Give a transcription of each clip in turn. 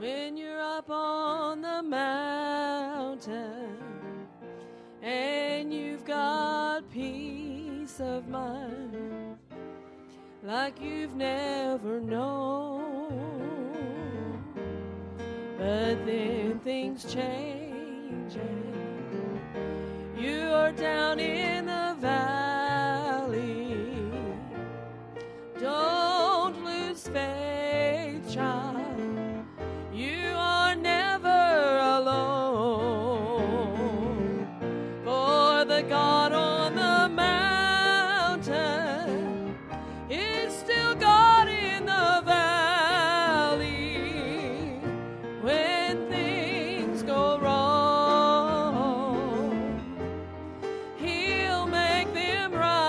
when you're up on the mountain and you've got peace of mind like you've never known. But then things change and you're down in the valley. Don't lose faith, child. You are never alone. For the God on the mountain is still God in the valley. When things go wrong, He'll make them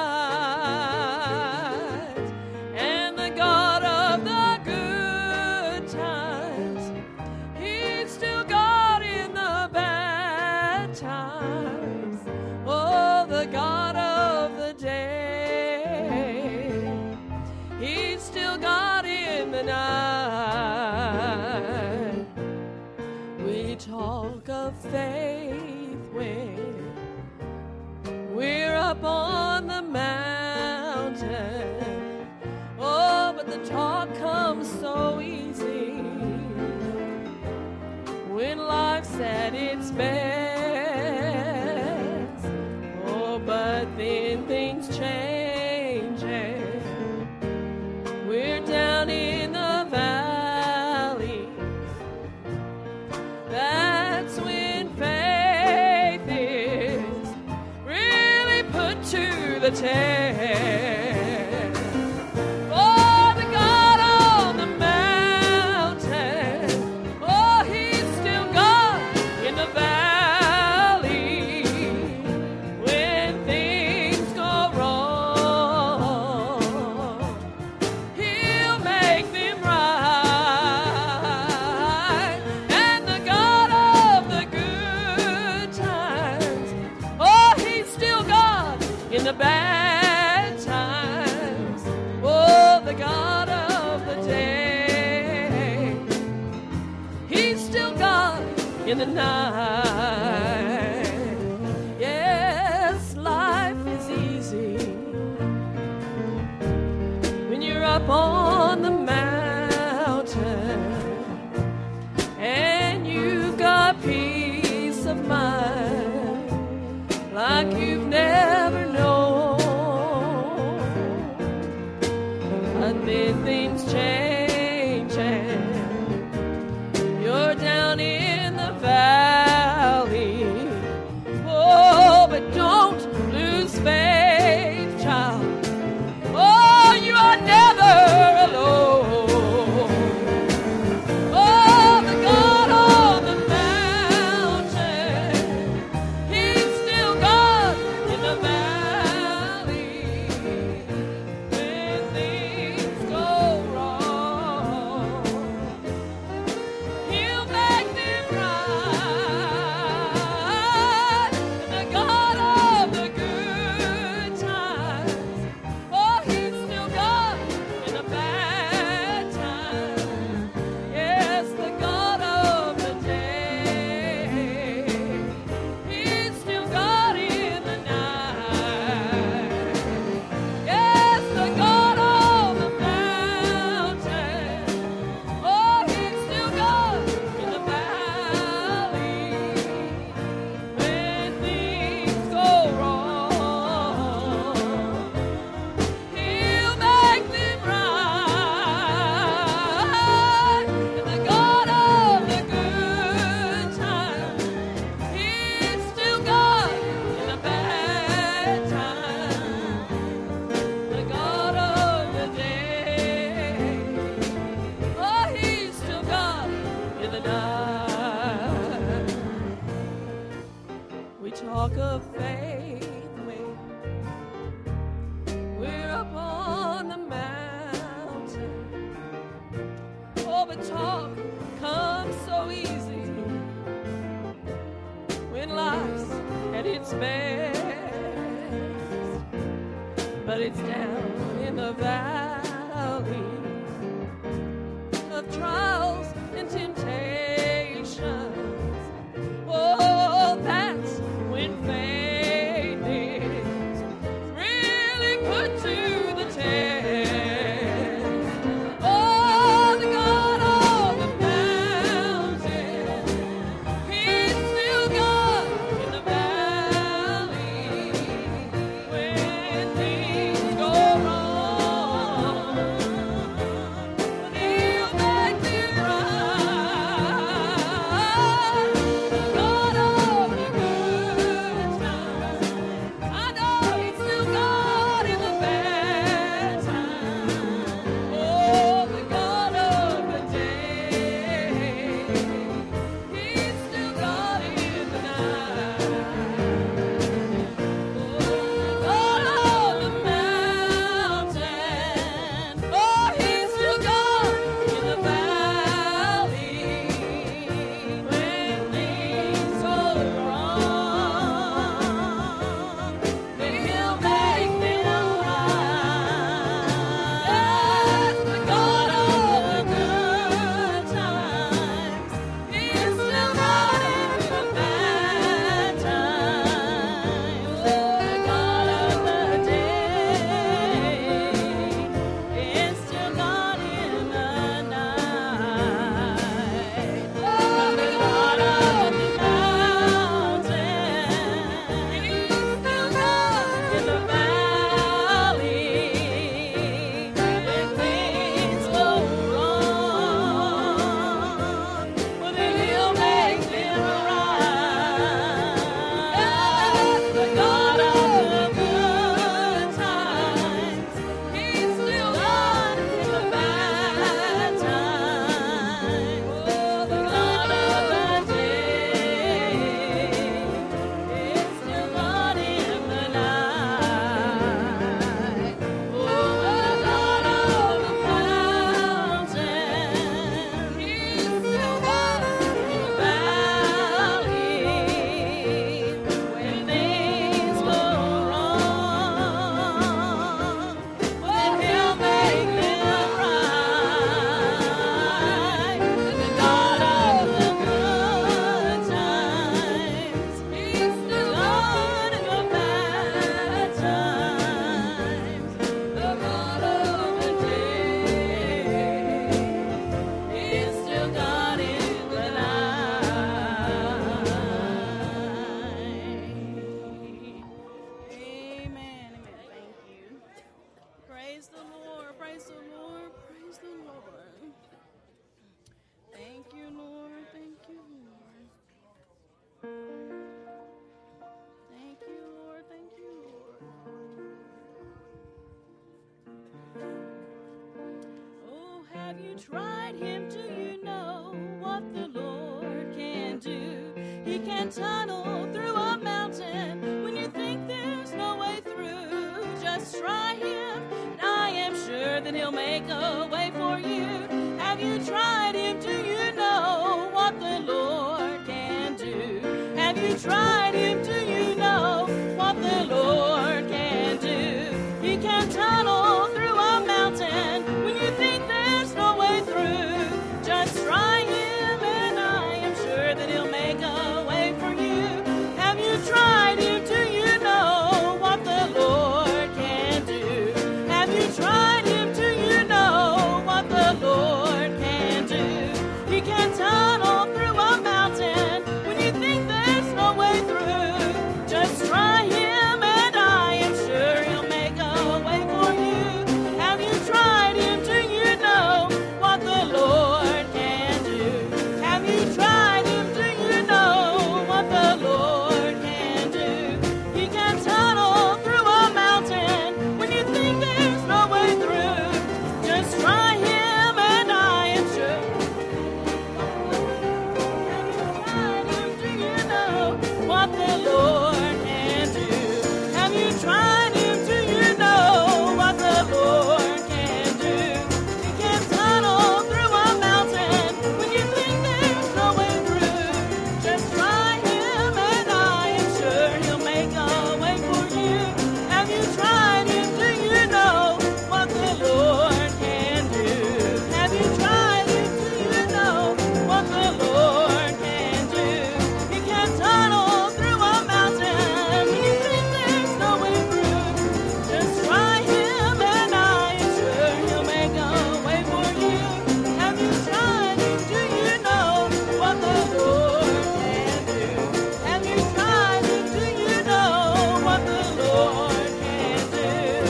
right. And the God of the good times, He's still God in the bad times. Oh, the God of the day, He's still God in the night. We talk of faith when we're up on the mountain. Oh, but the talk comes so easy when life's at its best. Oh, but then things change and we're down in the valley. That's when faith is really put to the test. Oh, the God on the mountain, oh, He's still God in the valley. When things go wrong, He'll make them right. And the God of the good times, oh, He's still God in the bad times. Oh, the God of the day, He's still God in the night. Yes, life is easy when you're up on the mountain and you've got peace of mind like you've never known. But then things change and you're down in the valley. Oh, but don't lose faith, child. Oh, you are never alone. Oh, the God on the mountain, He's still God in the valley. When things go wrong, He'll make them right. And the God of the good times, oh, He's still God in the bad times. Yes, the God of the day, He's still God in the night. Yes, the God of the mountain, oh, He's still God in the valley. When things go wrong, He'll make them right. And the God of the good times, He's still God in the bad times. The God of the day, oh, He's still God in the night. We talk of faith when we're up on the mountain. Oh, but talk comes so easy when life's at its best. But it's down in the valley of trials and temptations. you tried him? Do you know what the Lord can do? He can tunnel through a mountain when you think there's no way through. Just try him, and I am sure that he'll make a way for you. Have you tried him? Do you know what the Lord can do? Have you tried him? Do you know what the Lord can do? He can tunnel through a mountain when you think there's no way through. Just try him, and I am sure that he'll make a way for you. Have you tried him? Do you know what the Lord can do? Have you tried him? Do you know what the Lord can do? He can tunnel through a mountain when you think there's no way through. Just try him, and I am sure he'll make a way for you. Have you tried him? Do you know what the Lord can do? Have you tried him? Do you know what the Lord can do? He can tunnel through a mountain when you think there's no way through. Just try him, and I am sure. Have you tried him? Do you know what the Lord can do? Have you tried him? Do you know what the Lord can do? He can tunnel through a mountain when you think there's no way through. Just try him, and I am sure he'll make a way for you. Have you tried him? Do you know what the Lord can do? Have you tried him? Do you know what the Lord can do? He can tunnel through a mountain when you think there's no way through. Just try him, and I am sure he'll make a way for you. Have you tried him? Do you know what the Lord can do? Have you tried him? Do you know what the Lord can do?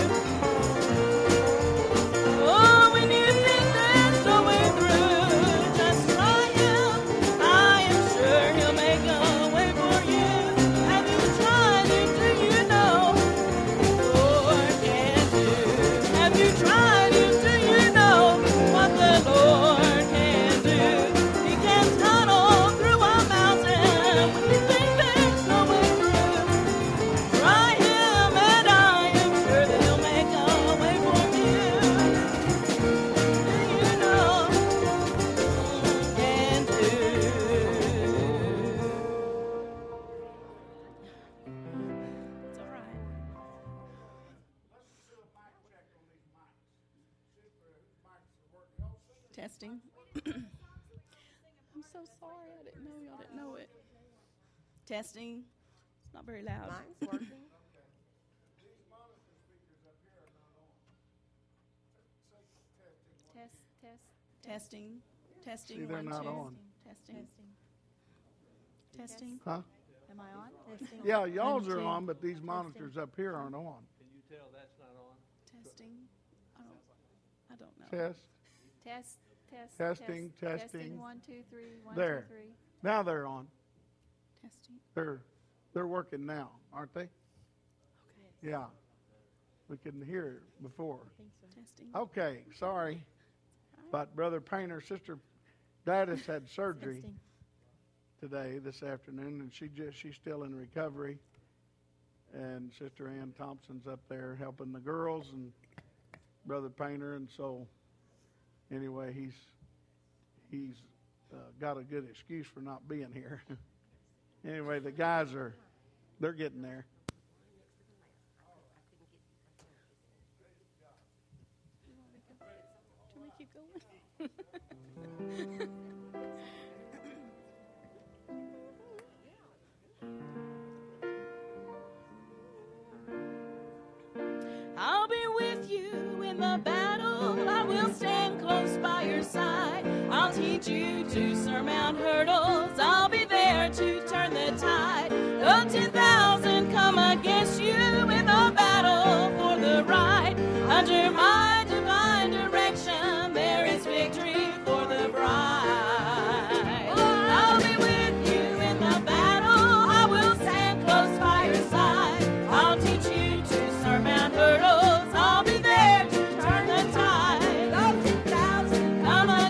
Oh, when you think there's no way through, just try him. I am sure he'll make a way for you. Have you tried him? Do you know what the Lord can do? Have you tried him? Do you know what the Lord can do? He can tunnel through a mountain when you think there's no way through. Try him, and I am sure that he'll make a way for you. Do you know can do? It's all right. Testing. I'm so sorry. I didn't know y'all didn't know it. Testing. It's not very loud. Mine's working. Testing. Testing. See, they're One, not two. on. Testing. Testing. Huh? Am I on? Testing. Yeah, y'all's are two. on, but these monitors up here aren't on. Can you tell that's not on? Testing. I don't know. Test. Test. Test. Testing, test, testing. 1, 2, 3. 1, There. 2, 3. Now they're on. Testing. They're working now, aren't they? Okay. Yeah. We couldn't hear it before. Testing. Okay, sorry. But Brother Painter, Sister Gladys had surgery Testing. today, this afternoon, and she's still in recovery. And Sister Ann Thompson's up there helping the girls and Brother Painter, and so anyway, he's got a good excuse for not being here. Anyway, the guys they're getting there. Can we keep going? I'll be with you in the battle. I will stand close by your side. I'll teach you to surmount hurdles. I'll be there to turn the tide. Though 10,000 come against you in the battle for the right, under my divine direction, there is victory for the bride. I'll be with you in the battle. I will stand close by your side. I'll teach you to surmount hurdles. I'll be there to turn the tide. Though 10,000 come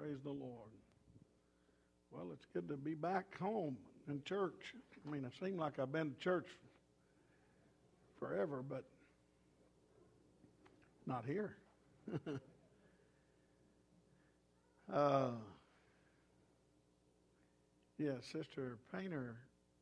Praise the Lord. Well, it's good to be back home in church. I mean, it seemed like I've been to church forever, but not here. Yeah, Sister Painter,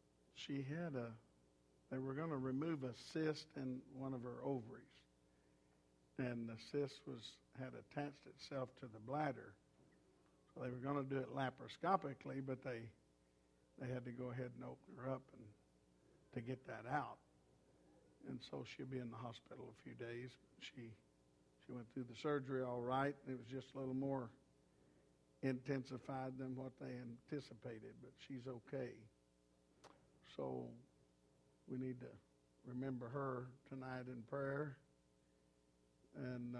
they were going to remove a cyst in one of her ovaries. And the cyst had attached itself to the bladder. So they were going to do it laparoscopically, but they had to go ahead and open her up and to get that out. And so she'll be in the hospital a few days. She went through the surgery all right. It was just a little more intensified than what they anticipated, but she's okay. So we need to remember her tonight in prayer. And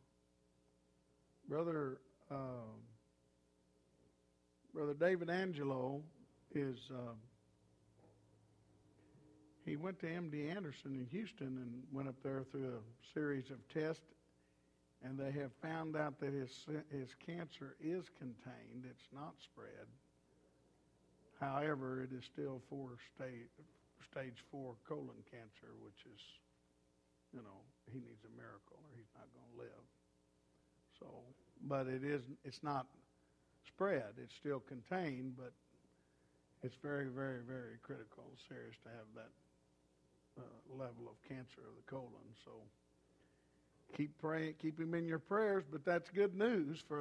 Brother David Angelo he went to MD Anderson in Houston and went up there through a series of tests, and they have found out that his cancer is contained. It's not spread. However, it is still stage 4 colon cancer, which is, he needs a miracle or he's not going to live. So, but it's not spread. It's still contained, but it's very, very, very critical, serious to have that level of cancer of the colon. So keep praying, keep him in your prayers, but that's good news for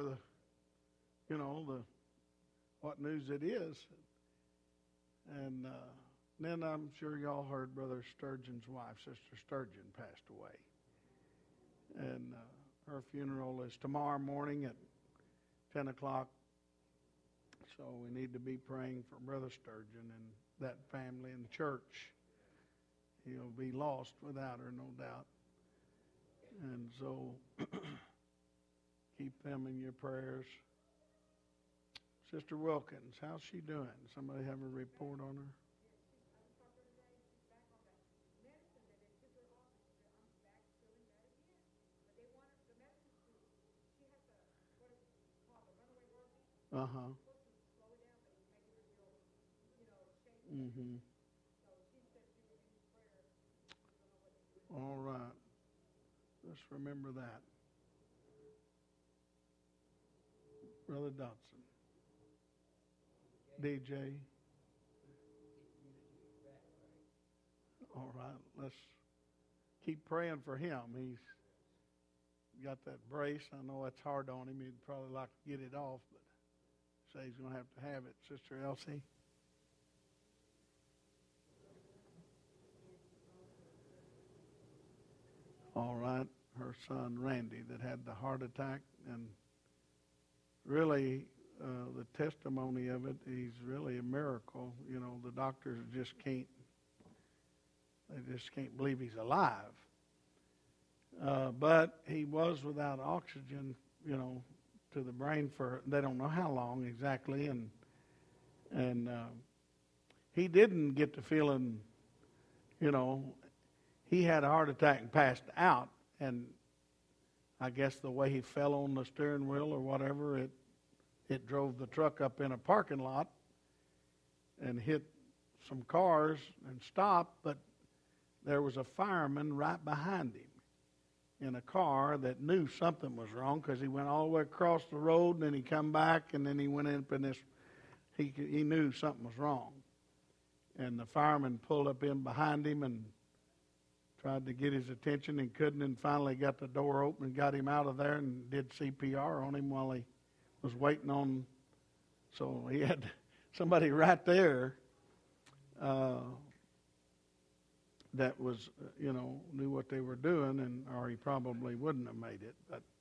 what news it is. And then I'm sure y'all heard Brother Sturgeon's wife, Sister Sturgeon, passed away. And her funeral is tomorrow morning at 10 o'clock. So we need to be praying for Brother Sturgeon and that family and the church. He'll be lost without her, no doubt. And so keep them in your prayers. Sister Wilkins, how's she doing? Somebody have a report on her? Uh-huh. Mm-hmm. All right. Let's remember that. Brother Dotson. DJ. All right. Let's keep praying for him. He's got that brace. I know it's hard on him. He'd probably like to get it off, but say he's going to have it. Sister Elsie. All right, her son Randy that had the heart attack, and really the testimony of it, he's really a miracle. The doctors just can't believe he's alive. But he was without oxygen, to the brain for, they don't know how long exactly, and he didn't get to feeling, he had a heart attack and passed out, and I guess the way he fell on the steering wheel or whatever, it drove the truck up in a parking lot and hit some cars and stopped, but there was a fireman right behind him in a car that knew something was wrong because he went all the way across the road and then he come back and then he went up in this, he knew something was wrong. And the fireman pulled up in behind him and tried to get his attention and couldn't, and finally got the door open and got him out of there and did CPR on him while he was waiting on. So he had somebody right there that was, knew what they were doing, or he probably wouldn't have made it.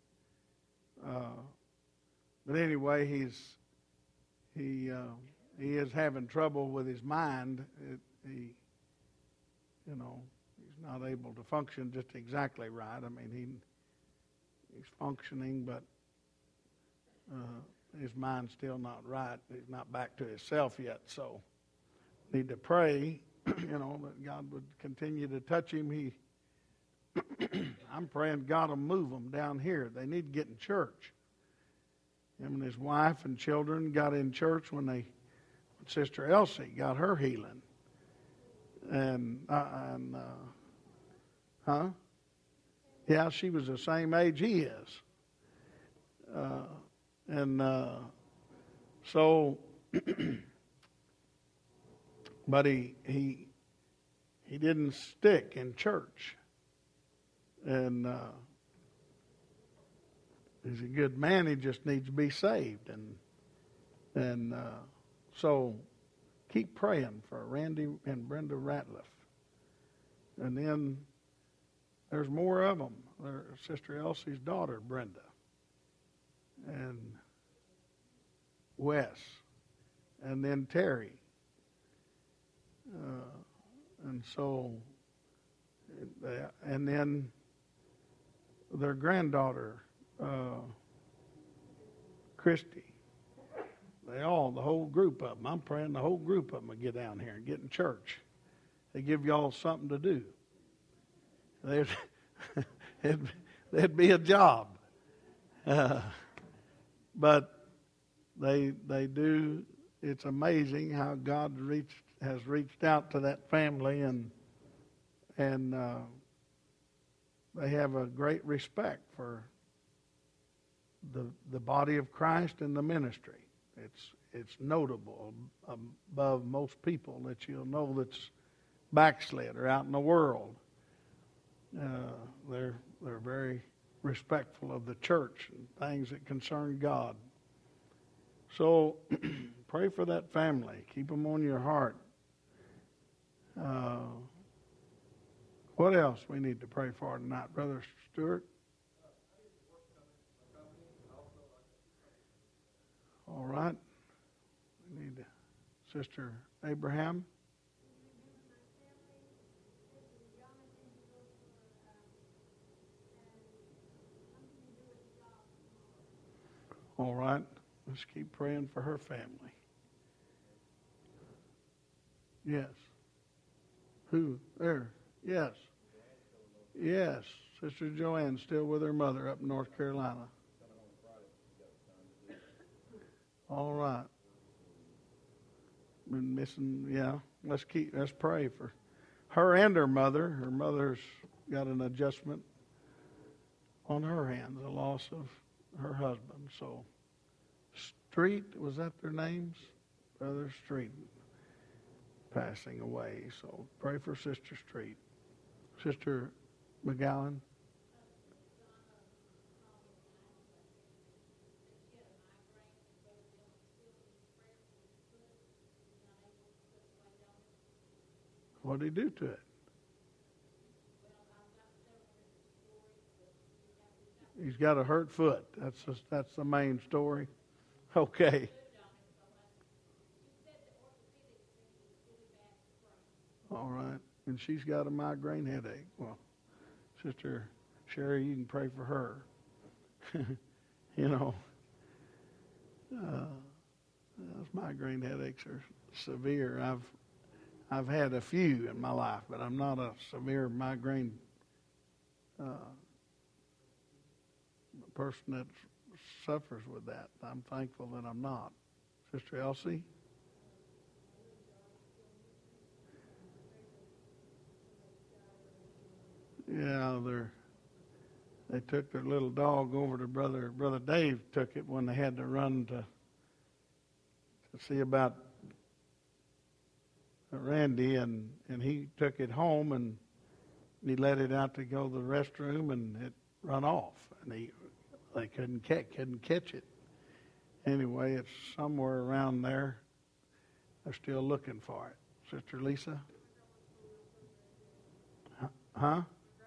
But anyway, he is having trouble with his mind. He's not able to function just exactly right. I mean, he's functioning, but his mind's still not right. He's not back to himself yet. So need to pray, that God would continue to touch him. I'm praying God will move them down here. They need to get in church. Him and his wife and children got in church when Sister Elsie got her healing. Yeah, she was the same age he is. So, but he didn't stick in church. And he's a good man. He just needs to be saved. So keep praying for Randy and Brenda Ratliff. And then there's more of them. There's Sister Elsie's daughter, Brenda, and Wes, and then Terry. And then their granddaughter, Christy. The whole group of them. I'm praying the whole group of them will get down here and get in church. They give y'all something to do. There'd be a job. But they do. It's amazing how God has reached out to that family, and they have a great respect for the body of Christ and the ministry. It's notable above most people that you'll know that's backslid or out in the world. They're very respectful of the church and things that concern God. So pray for that family. Keep them on your heart. What else we need to pray for tonight, Brother Stewart? All right. We need Sister Abraham. All right. Let's keep praying for her family. Yes. Who? There. Yes. Yes. Sister Joanne's still with her mother up in North Carolina. All right. Been missing, yeah. Let's pray for her and her mother. Her mother's got an adjustment on her hands, the loss of her husband. So, Street, was that their names? Brother Street passing away. So, pray for Sister Street. Sister McGowan. What did he do to it? He's got a hurt foot. That's the main story. Okay. All right. And she's got a migraine headache. Well, Sister Sherry, you can pray for her. Those migraine headaches are severe. I've had a few in my life, but I'm not a severe migraine person that suffers with that. I'm thankful that I'm not. Sister Elsie? Yeah, they took their little dog over to Brother Dave took it when they had to run to see about Randy, and he took it home and he let it out to go to the restroom, and it run off, and they couldn't catch it. Anyway, it's somewhere around there. They're still looking for it. Sister Lisa? Huh?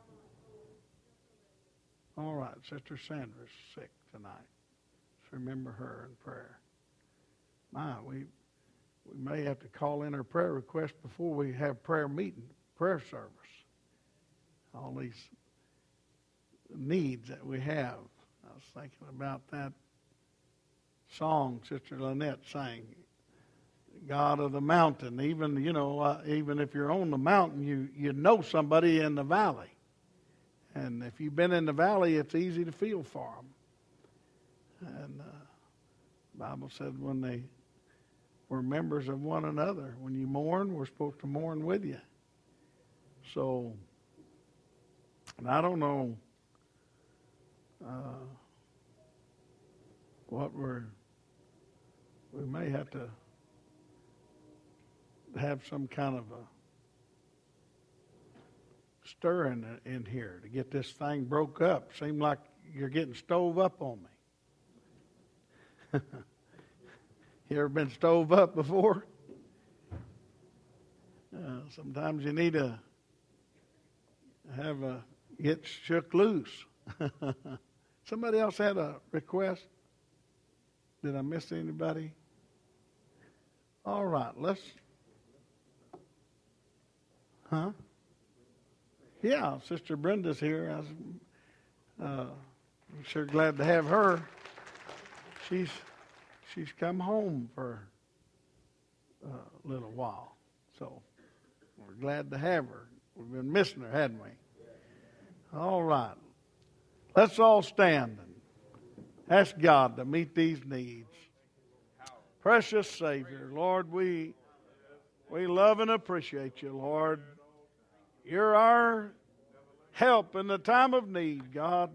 All right. Sister Sandra's sick tonight. Let's remember her in prayer. We may have to call in our prayer request before we have prayer service. All these needs that we have. I was thinking about that song Sister Lynette sang, God of the Mountain. Even if you're on the mountain, you know somebody in the valley. And if you've been in the valley, it's easy to feel for them. And The Bible said when they were members of one another, when you mourn, we're supposed to mourn with you. So, and I don't know what we may have to have some kind of a stir in here to get this thing broke up. Seems like you're getting stove up on me. You ever been stove up before? Sometimes you need to get shook loose. Somebody else had a request? Did I miss anybody? All right, Yeah, Sister Brenda's here. I'm sure glad to have her. She's come home for a little while, so we're glad to have her. We've been missing her, hadn't we? All right. Let's all stand and ask God to meet these needs. Precious Savior, Lord, we love and appreciate you, Lord. You're our help in the time of need, God.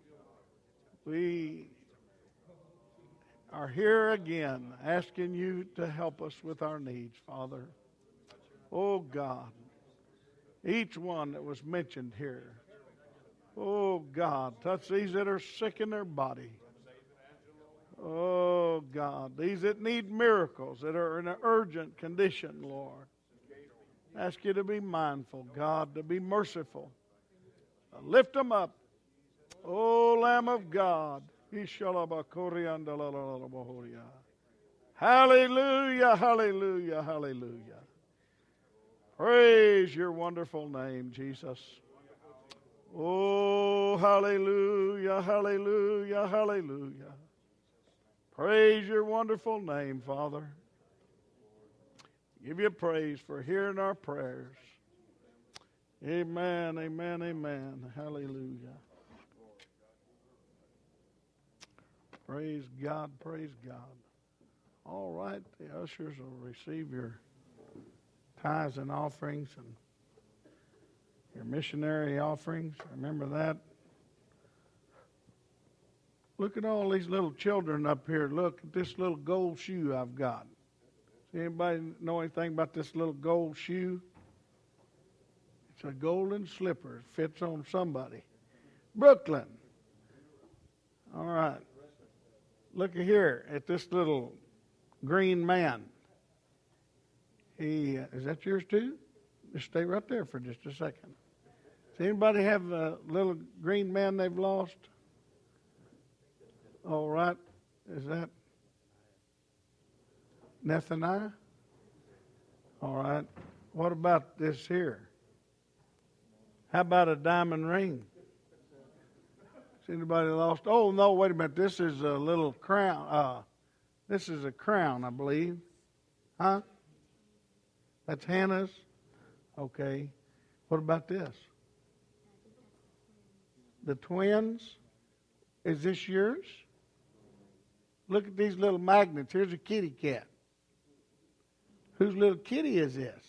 We are here again asking you to help us with our needs, Father. Oh, God, each one that was mentioned here. Oh, God, touch these that are sick in their body. Oh, God, these that need miracles, that are in an urgent condition, Lord. Ask you to be mindful, God, to be merciful. Lift them up. Oh, Lamb of God. Hallelujah, hallelujah, hallelujah. Praise your wonderful name, Jesus. Oh, hallelujah, hallelujah, hallelujah. Praise your wonderful name, Father. Give you praise for hearing our prayers. Amen, amen, amen. Hallelujah. Praise God, praise God. All right, the ushers will receive your tithes and offerings and your missionary offerings. Remember that. Look at all these little children up here. Look at this little gold shoe I've got. Does anybody know anything about this little gold shoe? It's a golden slipper. It fits on somebody. Brooklyn. All right. Look here at this little green man. Is that yours too? Just stay right there for just a second. Does anybody have a little green man they've lost? All right. Is that Nethaniah? All right. What about this here? How about a diamond ring? Has anybody lost? Oh, no, wait a minute. This is a little crown. This is a crown, I believe. Huh? That's Hannah's? Okay. What about this? The twins? Is this yours? Look at these little magnets. Here's a kitty cat. Whose little kitty is this?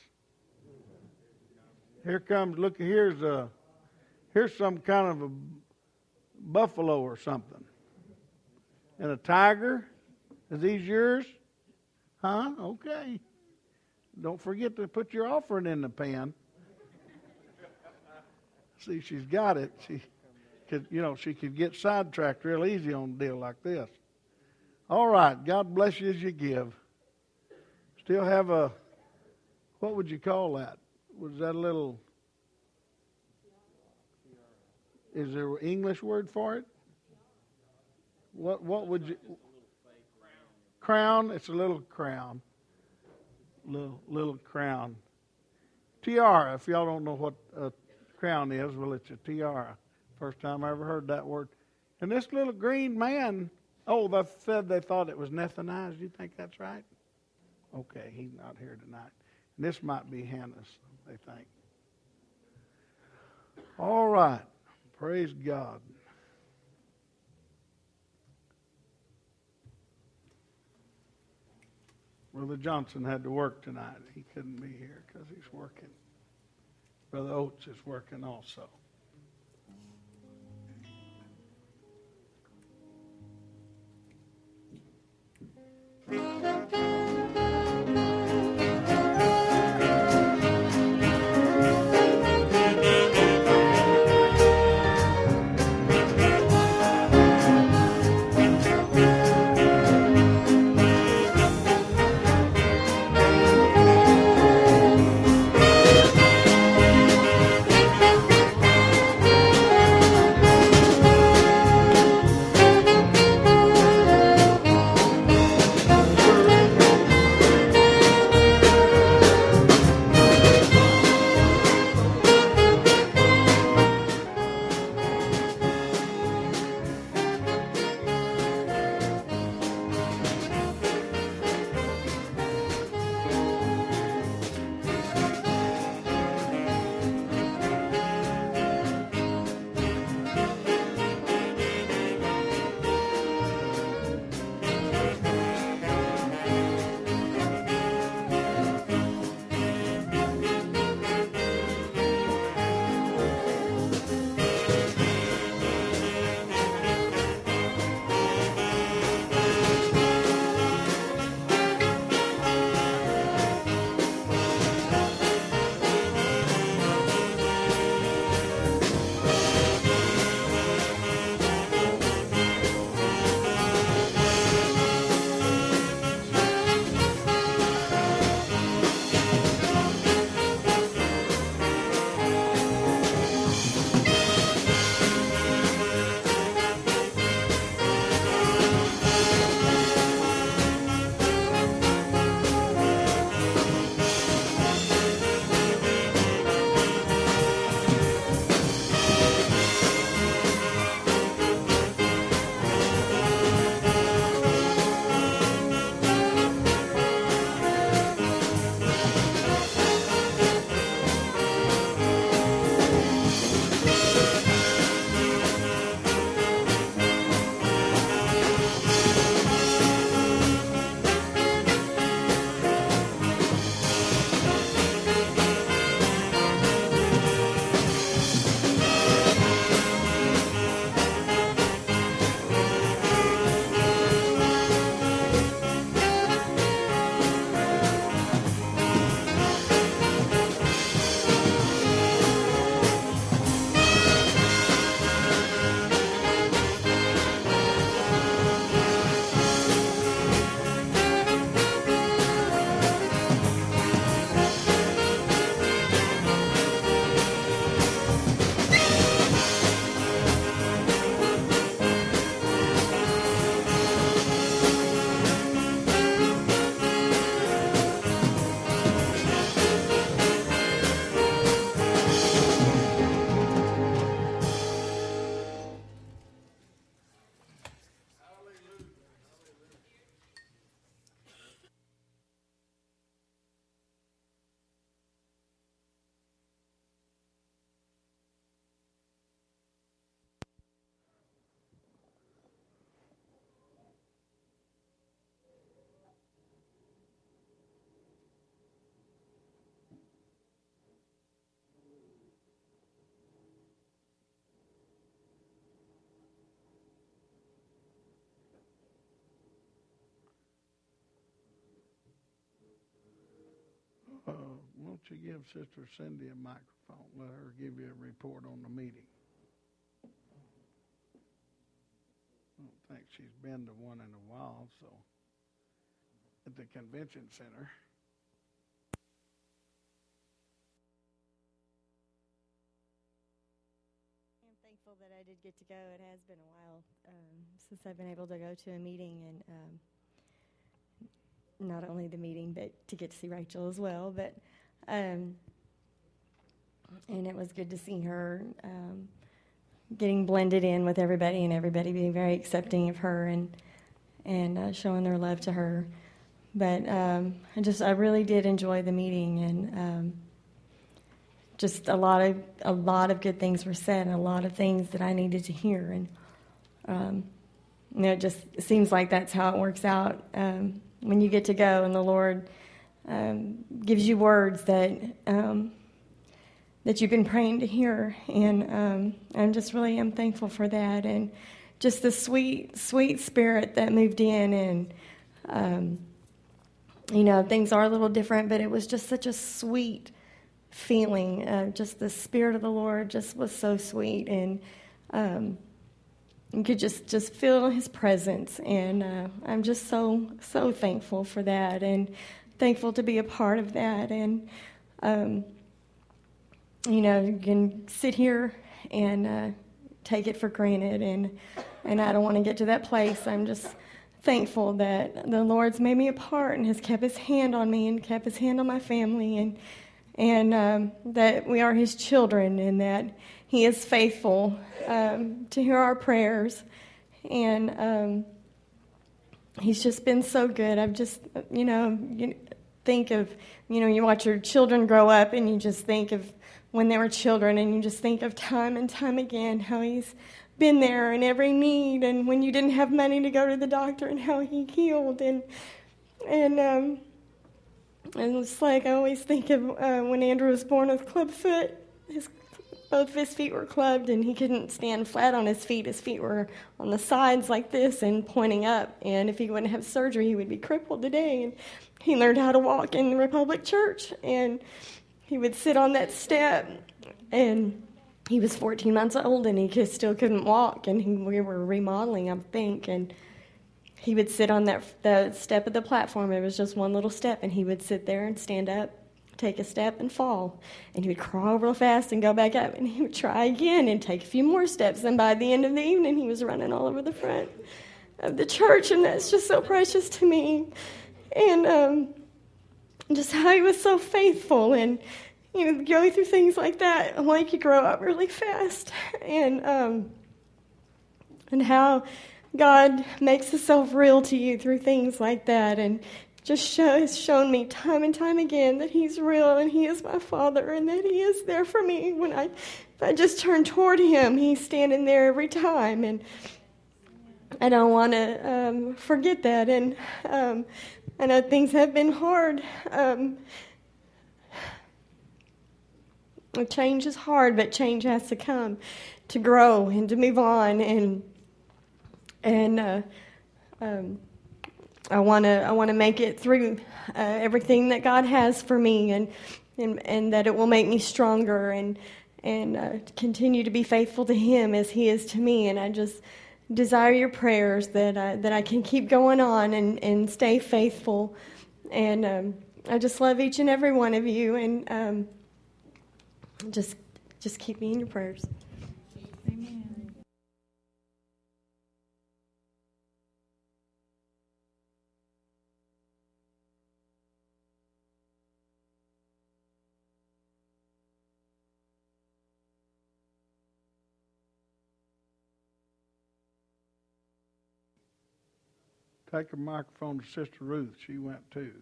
Here comes, look, here's some kind of a buffalo or something. And a tiger. Is these yours? Huh? Okay. Don't forget to put your offering in the pan. See, she's got it. She could get sidetracked real easy on a deal like this. All right. God bless you as you give. Still have what would you call that? Was that a little, is there an English word for it? What would you, crown? It's a little crown. Little crown. Tiara, if y'all don't know what a crown is, well, it's a tiara. First time I ever heard that word. And this little green man, they said they thought it was Nethaniah. Do you think that's right? Okay, he's not here tonight. And this might be Hannah's, they think. All right. Praise God. Brother Johnson had to work tonight. He couldn't be here because he's working. Brother Oates is working also. Won't you give Sister Cindy a microphone? Let her give you a report on the meeting. I don't think she's been to one in a while, so at the convention center. I'm thankful that I did get to go. It has been a while since I've been able to go to a meeting, and not only the meeting, but to get to see Rachel as well. But and it was good to see her getting blended in with everybody, and everybody being very accepting of her and showing their love to her. But I really did enjoy the meeting, and just a lot of good things were said, and a lot of things that I needed to hear. And it just seems like that's how it works out when you get to go and the Lord gives you words that you've been praying to hear. And I'm just really am thankful for that. And just the sweet, sweet spirit that moved in. And, things are a little different, but it was just such a sweet feeling. Just the Spirit of the Lord just was so sweet. And you could just feel His presence. And I'm just so, so thankful for that and thankful to be a part of that. And, you can sit here and take it for granted. And I don't want to get to that place. I'm just thankful that the Lord's made me a part and has kept His hand on me and kept His hand on my family. And that we are His children and that He is faithful to hear our prayers. And He's just been so good. I've just, you think of, you watch your children grow up and you just think of when they were children and you just think of time and time again how He's been there in every need and when you didn't have money to go to the doctor and how He healed. And it's like I always think of when Andrew was born with clubfoot, both of his feet were clubbed and he couldn't stand flat on his feet. His feet were on the sides like this and pointing up. And if he wouldn't have surgery, he would be crippled today. And he learned how to walk in the Republic Church. And he would sit on that step. And he was 14 months old and he still couldn't walk. And we were remodeling, I think. And he would sit on the step of the platform. It was just one little step. And he would sit there and stand up, take a step and fall. And he would crawl real fast and go back up. And he would try again and take a few more steps. And by the end of the evening, he was running all over the front of the church. And that's just so precious to me. And just how he was so faithful. And, go through things like that. Like you grow up really fast. And how God makes Himself real to you through things like that. And just has shown me time and time again that He's real and He is my Father and that He is there for me. If I just turn toward Him, He's standing there every time. And I don't want to forget that. And I know things have been hard. Change is hard, but change has to come to grow and to move on. And I want to make it through everything that God has for me, and that it will make me stronger and continue to be faithful to Him as He is to me. And I just desire your prayers that I can keep going on and stay faithful. And I just love each and every one of you, and just keep me in your prayers. Amen. Take a microphone to Sister Ruth. She went too.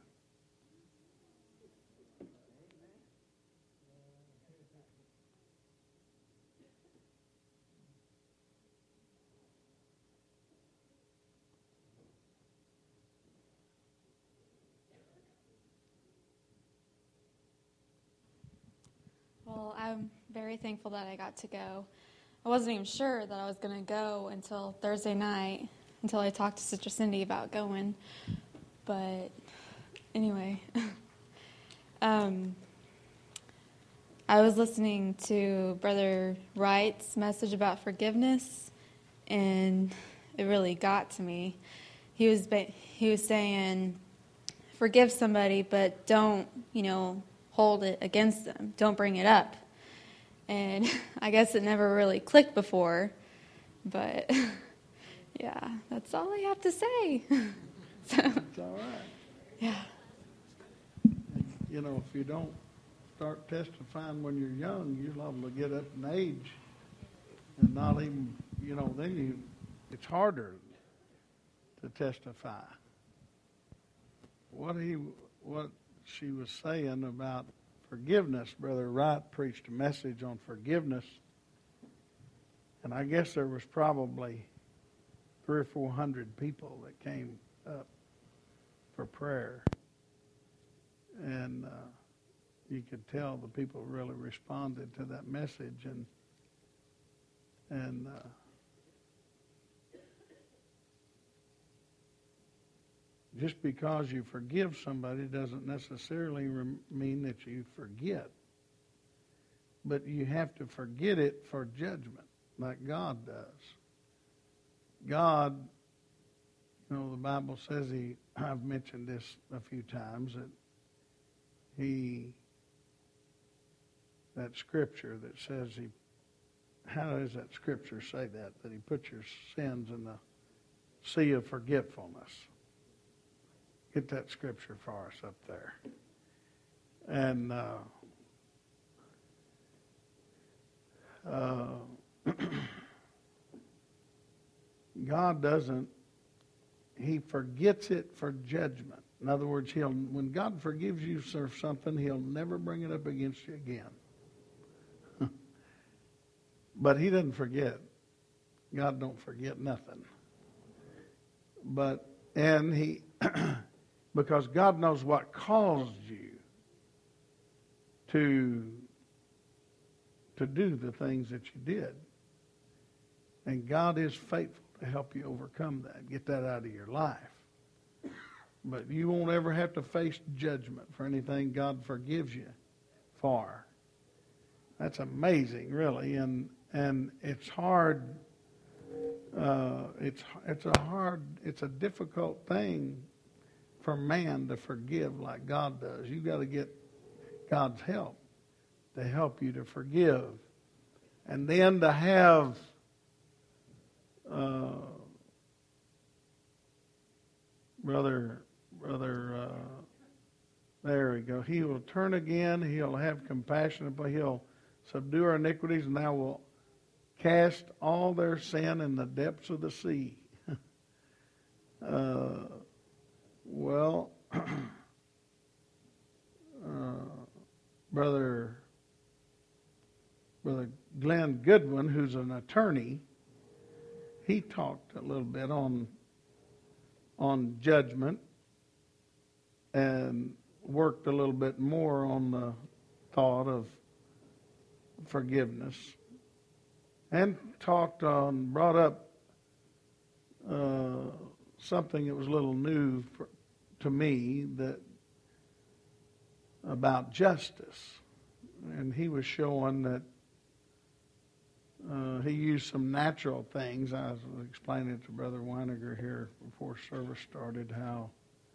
Well, I'm very thankful that I got to go. I wasn't even sure that I was going to go until Thursday night, until I talked to Sister Cindy about going. But anyway, I was listening to Brother Wright's message about forgiveness, and it really got to me. He was saying, forgive somebody, but don't, hold it against them. Don't bring it up. And I guess it never really clicked before, but yeah, that's all I have to say. So, It's all right. yeah. If you don't start testifying when you're young, you're liable to get up in age and not even, then it's harder to testify. What she was saying about forgiveness, Brother Wright preached a message on forgiveness, and I guess there was probably 300 or 400 people that came up for prayer. And you could tell the people really responded to that message. And just because you forgive somebody doesn't necessarily mean that you forget. But you have to forget it for judgment, like God does. God, the Bible says I've mentioned this a few times, that that scripture that says how does that scripture say that he puts your sins in the sea of forgetfulness? Get that scripture for us up there. And God doesn't, he forgets it for judgment. In other words, when God forgives you for something, he'll never bring it up against you again. But he doesn't forget. God don't forget nothing. And he, because God knows what caused you to do the things that you did. And God is faithful to help you overcome that, get that out of your life. But you won't ever have to face judgment for anything God forgives you for. That's amazing, really, and it's hard. It's a difficult thing for man to forgive like God does. You got to get God's help to help you to forgive, and then to have brother. There we go. He will turn again. He'll have compassion, but he'll subdue our iniquities, and thou will cast all their sin in the depths of the sea. Brother Glenn Goodwin, who's an attorney, he talked a little bit on judgment and worked a little bit more on the thought of forgiveness, and brought up something that was a little new to me, that about justice. And he was showing that he used some natural things. I was explaining it to Brother Weiniger here before service started, how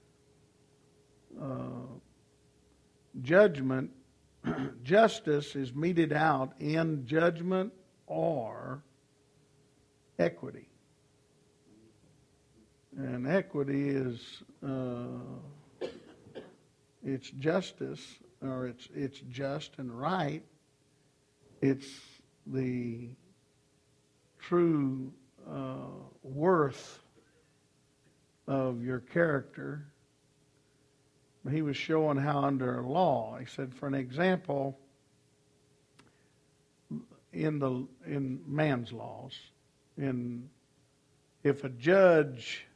justice is meted out in judgment or equity. And equity is it's justice, or it's just and right. It's the true worth of your character. He was showing how under law, he said, for an example, in man's laws, if a judge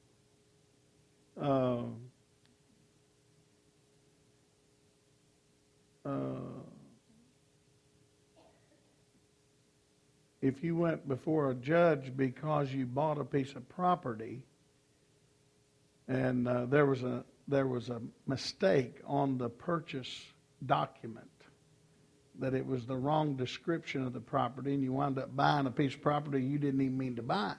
if you went before a judge because you bought a piece of property and there was a mistake on the purchase document, that it was the wrong description of the property, and you wound up buying a piece of property you didn't even mean to buy.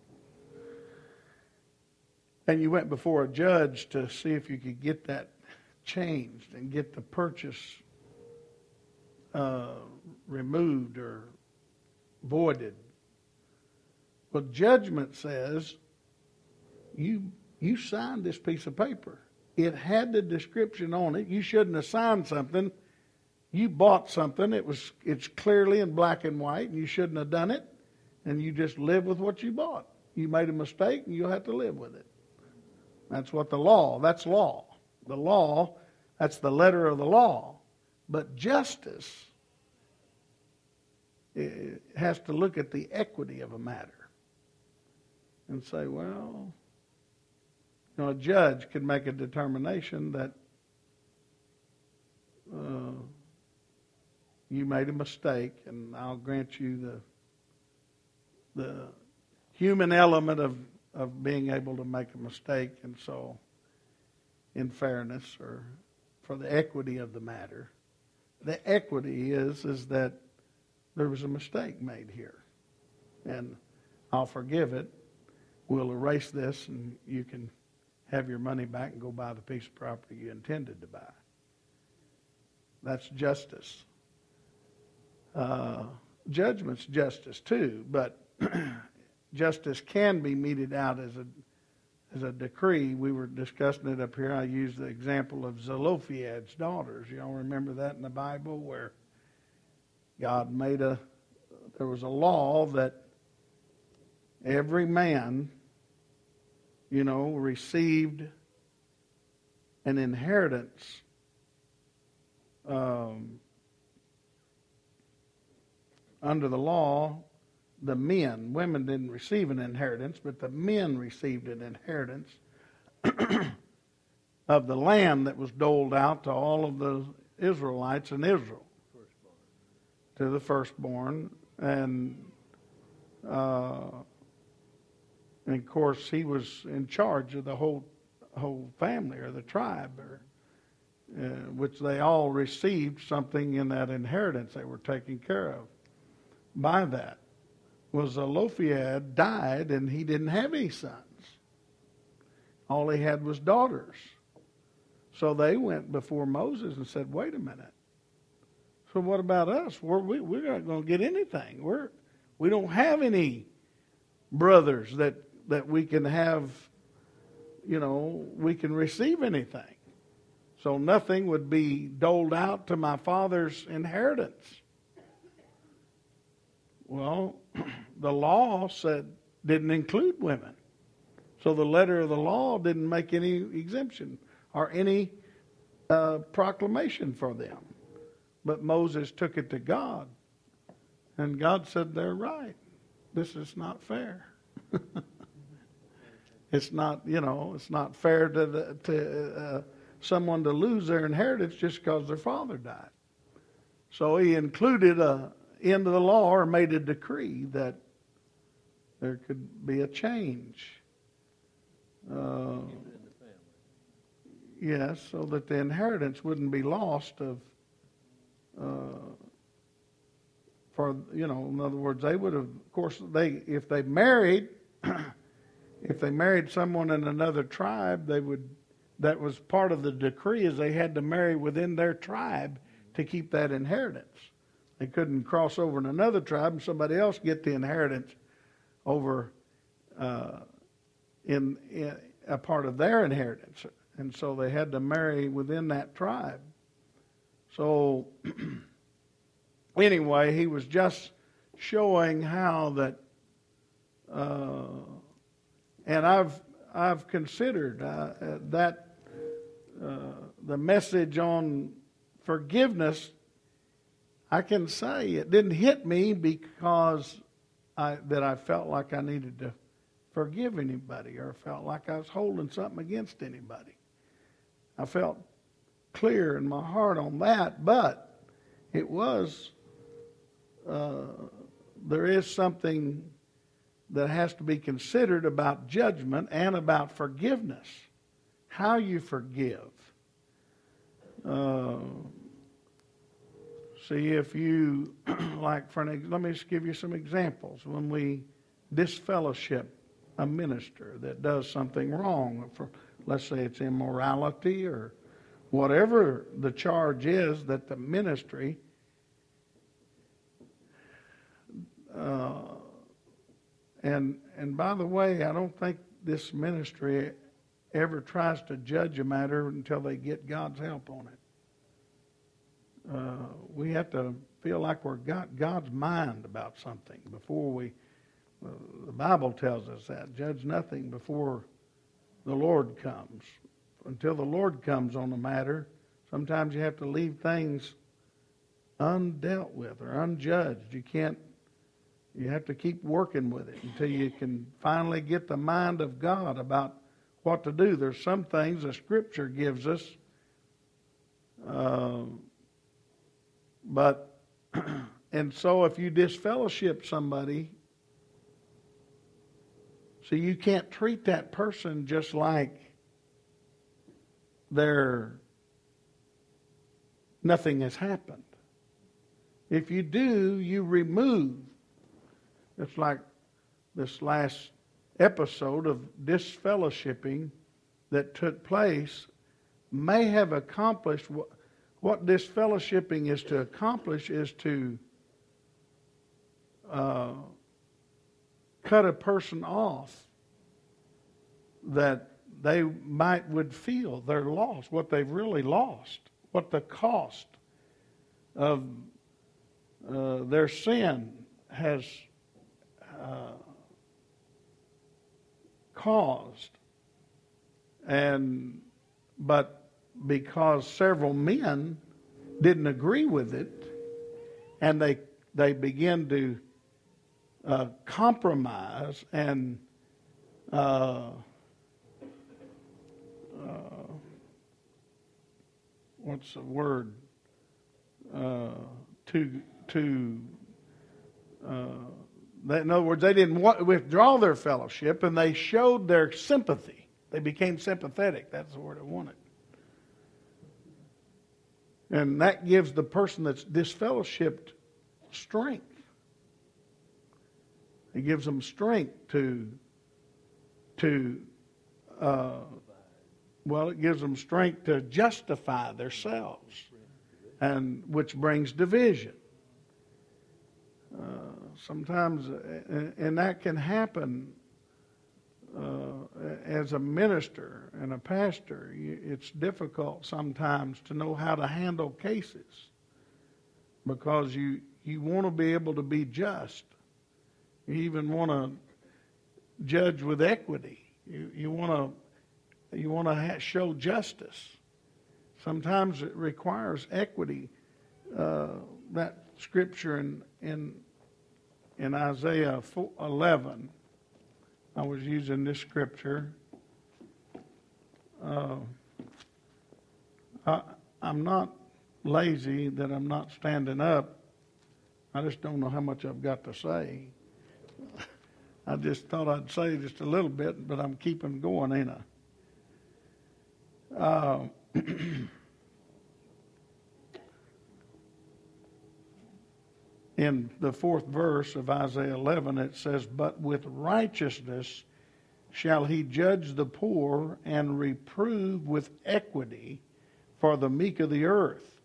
And you went before a judge to see if you could get that changed and get the purchase removed or voided. Well, judgment says you signed this piece of paper. It had the description on it. You shouldn't have signed something. You bought something. It's clearly in black and white, and you shouldn't have done it. And you just live with what you bought. You made a mistake, and you'll have to live with it. That's what that's law. The law, that's the letter of the law. But justice, it has to look at the equity of a matter and say, well, a judge could make a determination that you made a mistake, and I'll grant you the human element of being able to make a mistake, and so in fairness or for the equity of the matter, the equity is that there was a mistake made here, and I'll forgive it. We'll erase this, and you can have your money back and go buy the piece of property you intended to buy. That's justice. Judgment's justice too, but justice can be meted out as a decree. We were discussing it up here. I used the example of Zelophehad's daughters. Y'all remember that in the Bible, where God there was a law that every man, received an inheritance under the law. The women didn't receive an inheritance, but the men received an inheritance of the land that was doled out to all of the Israelites in Israel, to the firstborn. And of course, he was in charge of the whole family or the tribe, which they all received something in that inheritance. They were taken care of by that. Well, Zelophehad died, and he didn't have any sons. All he had was daughters. So they went before Moses and said, wait a minute. So what about us? We're not going to get anything. We don't have any brothers that we can have, we can receive anything. So nothing would be doled out to my father's inheritance. Well, the law didn't include women. So the letter of the law didn't make any exemption or any proclamation for them. But Moses took it to God. And God said, they're right. This is not fair. It's not, it's not fair to someone to lose their inheritance just because their father died. So he included into the law, or made a decree that there could be a change. Yes, so that the inheritance wouldn't be lost in other words, they would have, of course, if they married someone in another tribe, that was part of the decree, is they had to marry within their tribe to keep that inheritance. They couldn't cross over in another tribe and somebody else get the inheritance over in a part of their inheritance. And so they had to marry within that tribe. So anyway, he was just showing how that, and I've considered that the message on forgiveness, I can say it didn't hit me because I felt like I needed to forgive anybody or felt like I was holding something against anybody. I felt clear in my heart on that, but it was, there is something that has to be considered about judgment and about forgiveness. How you forgive. See, if you, let me just give you some examples. When we disfellowship a minister that does something wrong, let's say it's immorality or whatever the charge is that the ministry and by the way, I don't think this ministry ever tries to judge a matter until they get God's help on it. We have to feel like we've got God's mind about something before the Bible tells us that. Judge nothing before the Lord comes. Until the Lord comes on the matter, sometimes you have to leave things undealt with or unjudged. You have to keep working with it until you can finally get the mind of God about what to do. There's some things the Scripture gives us, but and so if you disfellowship somebody, so you can't treat that person just like nothing has happened. If you do, you remove. It's like this last episode of disfellowshipping that took place may have accomplished what disfellowshipping is to accomplish is to cut a person off that they would feel their loss, what they've really lost, what the cost of their sin has caused. But because several men didn't agree with it, and they began to compromise and what's the word? In other words, they didn't withdraw their fellowship, and they showed their sympathy. They became sympathetic. That's the word I wanted. And that gives the person that's disfellowshipped strength. It gives them strength it gives them strength to justify themselves, and which brings division. Sometimes, and that can happen as a minister and a pastor. It's difficult sometimes to know how to handle cases because you want to be able to be just. You even want to judge with equity. You want to show justice. Sometimes it requires equity. That scripture in Isaiah 11, I was using this scripture. I'm not lazy that I'm not standing up. I just don't know how much I've got to say. I just thought I'd say just a little bit, but I'm keeping going, ain't I? In the 4th verse of Isaiah 11, it says, "But with righteousness shall he judge the poor and reprove with equity for the meek of the earth.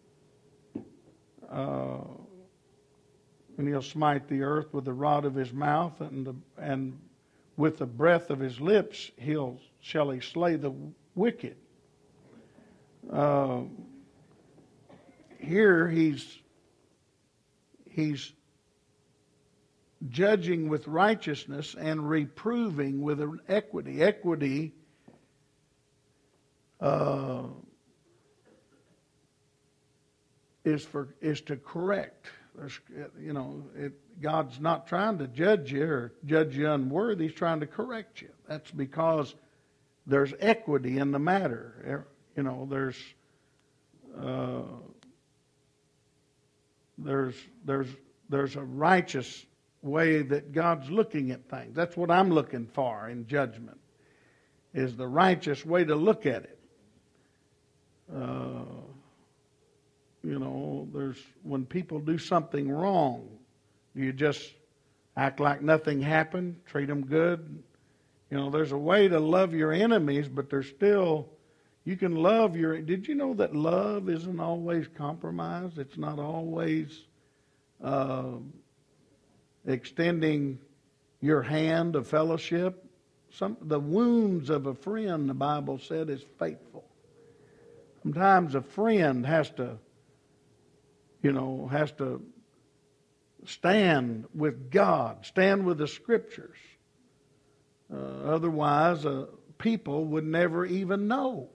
And he'll smite the earth with the rod of his mouth, and with the breath of his lips shall he slay the wicked." Here he's judging with righteousness and reproving with equity. Equity is to correct. God's not trying to judge you or judge you unworthy. He's trying to correct you. That's because there's equity in the matter. There's a righteous way that God's looking at things. That's what I'm looking for in judgment, is the righteous way to look at it. There's when people do something wrong, you just act like nothing happened, treat them good. There's a way to love your enemies, but there's still, you can love did you know that love isn't always compromised? It's not always extending your hand of fellowship. The wounds of a friend, the Bible said, is faithful. Sometimes a friend has to stand with God, stand with the Scriptures. Otherwise, people would never even know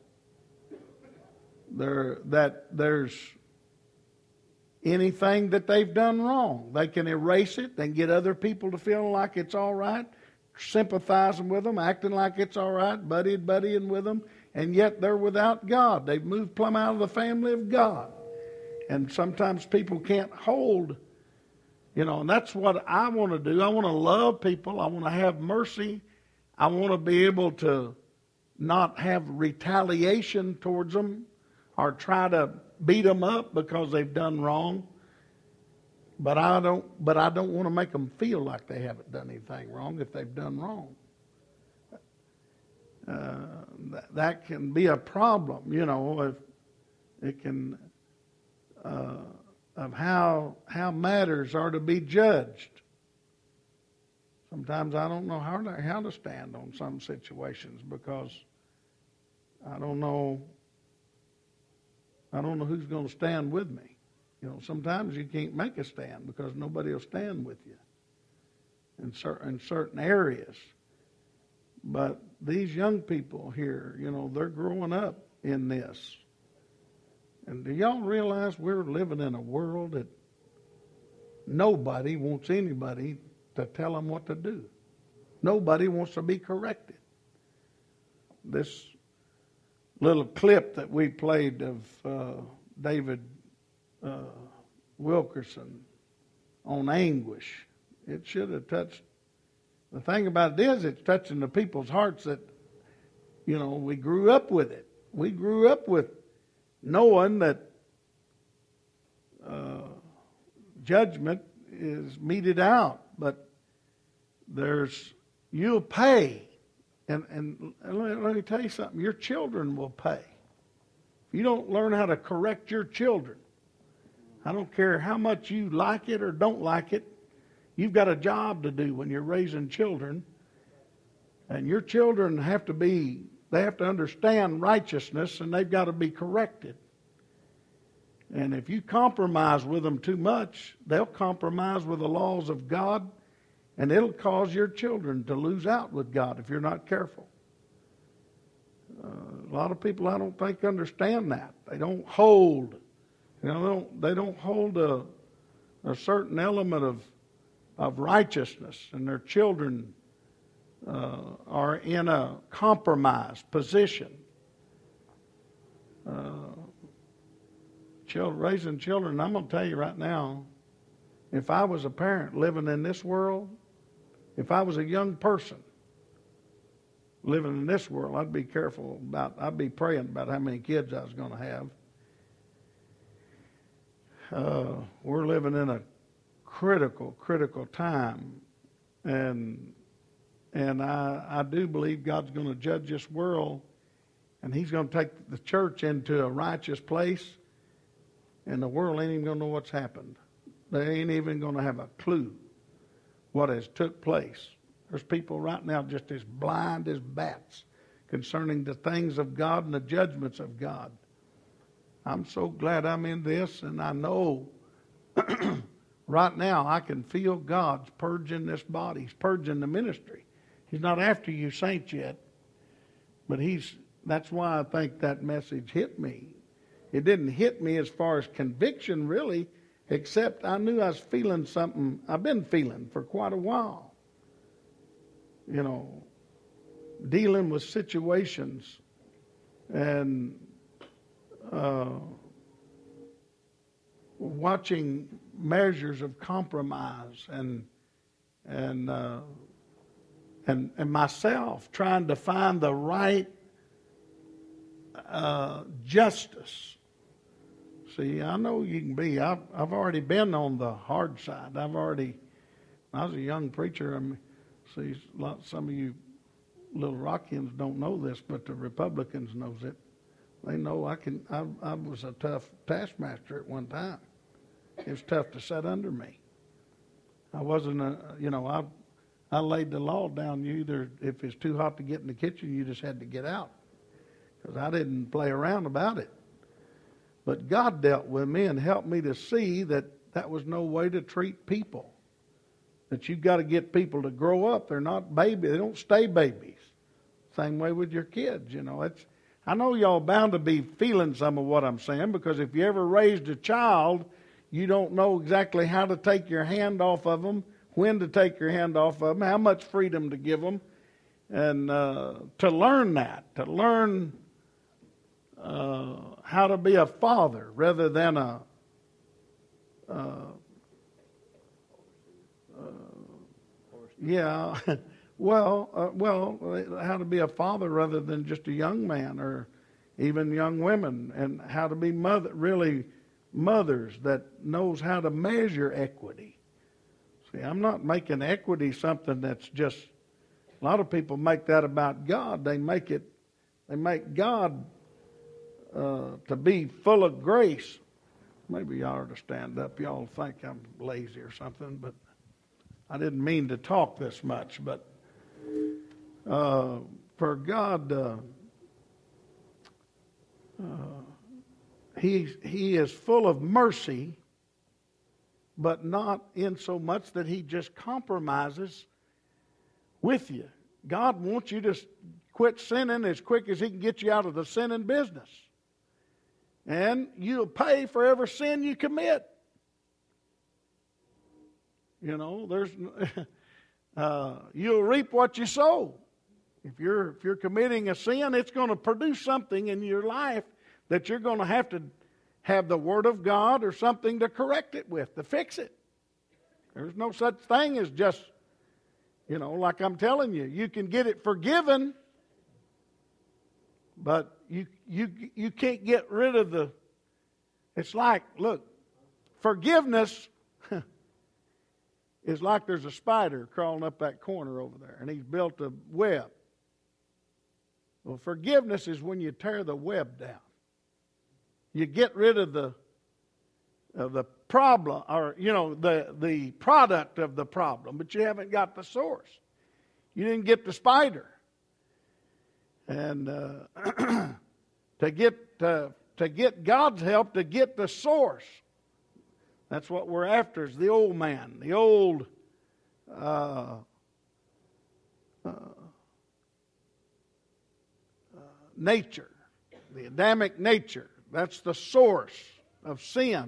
that there's anything that they've done wrong. They can erase it and get other people to feel like it's all right. sympathizing with them, acting like it's all right, buddying with them, and yet they're without God. They've moved plumb out of the family of God. And sometimes people can't hold, and that's what I want to do. I want to love people. I want to have mercy. I want to be able to not have retaliation towards them or try to beat them up because they've done wrong. But I don't want to make them feel like they haven't done anything wrong if they've done wrong. That can be a problem, if it can, of how matters are to be judged. Sometimes I don't know how to stand on some situations because I don't know who's going to stand with me. Sometimes you can't make a stand because nobody will stand with you in certain areas. But these young people here, they're growing up in this. And do y'all realize we're living in a world that nobody wants anybody to tell them what to do? Nobody wants to be corrected. This little clip that we played of David Wilkerson on anguish, it should have touched. The thing about it is, it's touching the people's hearts that, we grew up with it. We grew up with knowing that judgment is meted out, but you'll pay. And let me tell you something, your children will pay. If you don't learn how to correct your children, I don't care how much you like it or don't like it, you've got a job to do when you're raising children. And your children they have to understand righteousness, and they've got to be corrected. And if you compromise with them too much, they'll compromise with the laws of God, and it'll cause your children to lose out with God if you're not careful. A lot of people, I don't think, understand that. They don't hold, they don't hold a certain element of righteousness, and their children are in a compromised position. Raising children, I'm going to tell you right now, if I was a parent living in this world, if I was a young person living in this world, I'd be careful I'd be praying about how many kids I was going to have. We're living in a critical time, and I do believe God's going to judge this world, and He's going to take the church into a righteous place, and the world ain't even going to know what's happened. They ain't even going to have a clue what has took place. There's people right now just as blind as bats concerning the things of God and the judgments of God. I'm so glad I'm in this, and I know right now I can feel God's purging this body. He's purging the ministry. He's not after you saints yet, but that's why I think that message hit me. It didn't hit me as far as conviction, really, except I knew I was feeling something I've been feeling for quite a while. Dealing with situations and watching measures of compromise and myself trying to find the right justice. See, I know you can be. I've already been on the hard side. I was a young preacher. Some of you Little Rockians don't know this, but the Republicans knows it. They know I was a tough taskmaster at one time. It was tough to sit under me. I wasn't I laid the law down. If it's too hot to get in the kitchen, you just had to get out. Because I didn't play around about it. But God dealt with me and helped me to see that was no way to treat people. That you've got to get people to grow up. They're not babies. They don't stay babies. Same way with your kids. I know y'all bound to be feeling some of what I'm saying, because if you ever raised a child, you don't know exactly how to take your hand off of them when to take your hand off of them, how much freedom to give them, and to learn that, to learn how to be a father rather than a how to be a father rather than just a young man or even young women, and how to be mothers that knows how to measure equity. See, I'm not making equity something that's just, a lot of people make that about God. They make God to be full of grace. Maybe y'all ought to stand up. Y'all think I'm lazy or something, but I didn't mean to talk this much. But for God, He is full of mercy, but not in so much that He just compromises with you. God wants you to quit sinning as quick as He can get you out of the sinning business. And you'll pay for every sin you commit. You know, you'll reap what you sow. If you're committing a sin, it's going to produce something in your life that you're going to have the Word of God or something to correct it with, to fix it. There's no such thing as just, like I'm telling you, you can get it forgiven, but you can't get rid of it's like, look, forgiveness is like there's a spider crawling up that corner over there, and he's built a web. Well, forgiveness is when you tear the web down. You get rid of the problem, or the product of the problem, but you haven't got the source. You didn't get the spider, and to get God's help, to get the source. That's what we're after, is the old man, the old nature, the Adamic nature. That's the source of sin.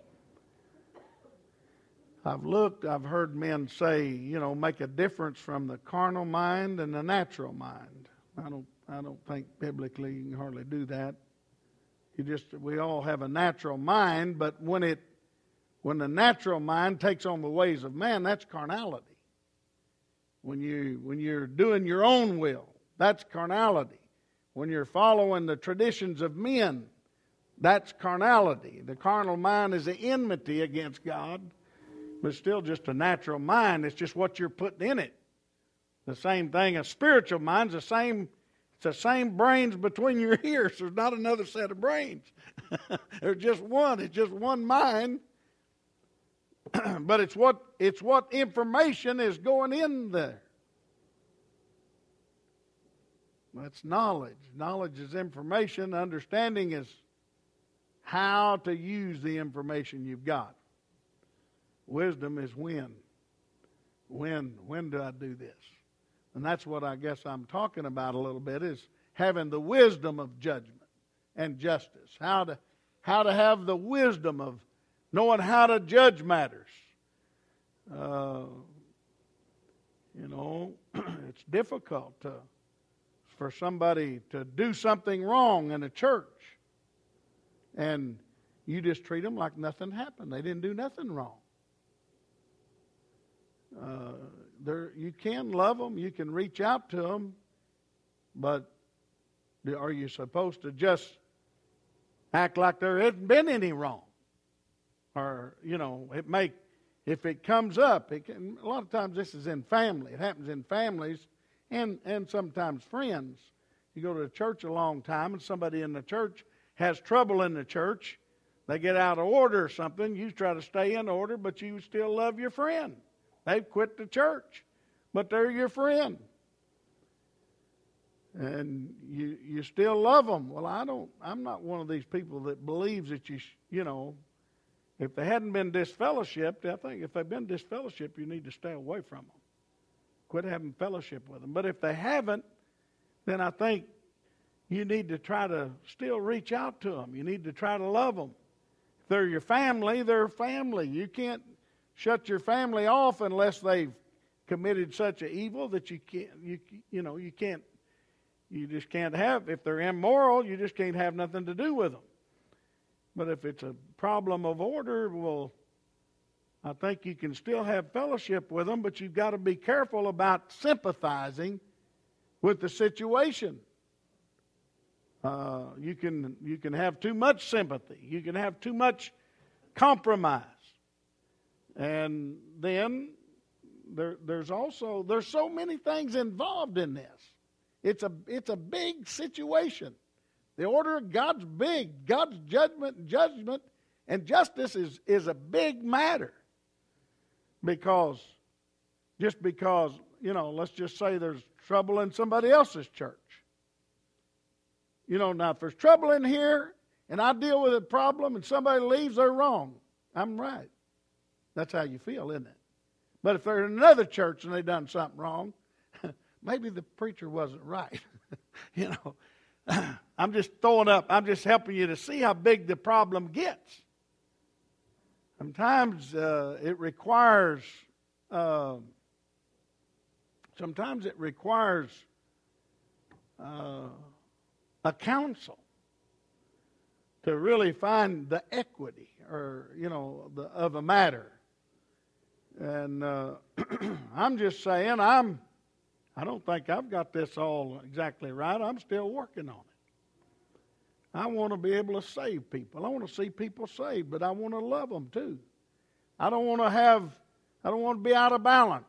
I've heard men say, make a difference from the carnal mind and the natural mind. I don't think biblically you can hardly do that. We all have a natural mind, but when the natural mind takes on the ways of man, that's carnality. When you're doing your own will, that's carnality. When you're following the traditions of men, that's carnality. The carnal mind is an enmity against God, but it's still just a natural mind. It's just what you're putting in it. The same thing, a spiritual mind's the same. It's the same brains between your ears. There's not another set of brains. There's just one. It's just one mind. But it's what information is going in there. That's knowledge. Knowledge is information. Understanding is how to use the information you've got. Wisdom is when. When do I do this? And that's what I guess I'm talking about a little bit, is having the wisdom of judgment and justice. How to have the wisdom of knowing how to judge matters. It's difficult for somebody to do something wrong in a church, and you just treat them like nothing happened. They didn't do nothing wrong. You can love them, you can reach out to them, but are you supposed to just act like there hasn't been any wrong? Or, if it comes up, a lot of times this is in family. It happens in families and sometimes friends. You go to a church a long time and somebody in the church has trouble in the church. They get out of order or something. You try to stay in order, but you still love your friend. They've quit the church, but they're your friend. And you still love them. Well, I'm not one of these people that believes that if they hadn't been disfellowshipped, I think if they've been disfellowshipped, you need to stay away from them. Quit having fellowship with them. But if they haven't, then I think you need to try to still reach out to them. You need to try to love them. If they're your family, they're family. You can't shut your family off unless they've committed such an evil that you just can't have. If they're immoral, you just can't have nothing to do with them. But if it's a problem of order, well, I think you can still have fellowship with them, but you've got to be careful about sympathizing with the situation. You can have too much sympathy. You can have too much compromise. And then there's so many things involved in this. It's a big situation. The order of God's big. God's judgment and justice is a big matter. Because, let's just say there's trouble in somebody else's church. Now if there's trouble in here and I deal with a problem and somebody leaves, they're wrong. I'm right. That's how you feel, isn't it? But if they're in another church and they've done something wrong, maybe the preacher wasn't right. I'm just helping you to see how big the problem gets. Sometimes it requires a counsel to really find the equity of a matter. And I'm just saying, I don't think I've got this all exactly right. I'm still working on it. I want to be able to save people. I want to see people saved, but I want to love them too. I don't want to be out of balance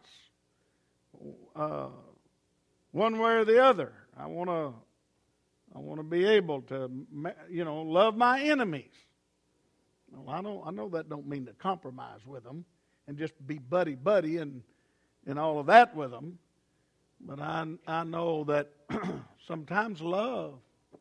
one way or the other. I want to be able to, love my enemies. Well, I know that don't mean to compromise with them and just be buddy and all of that with them. But I know that sometimes love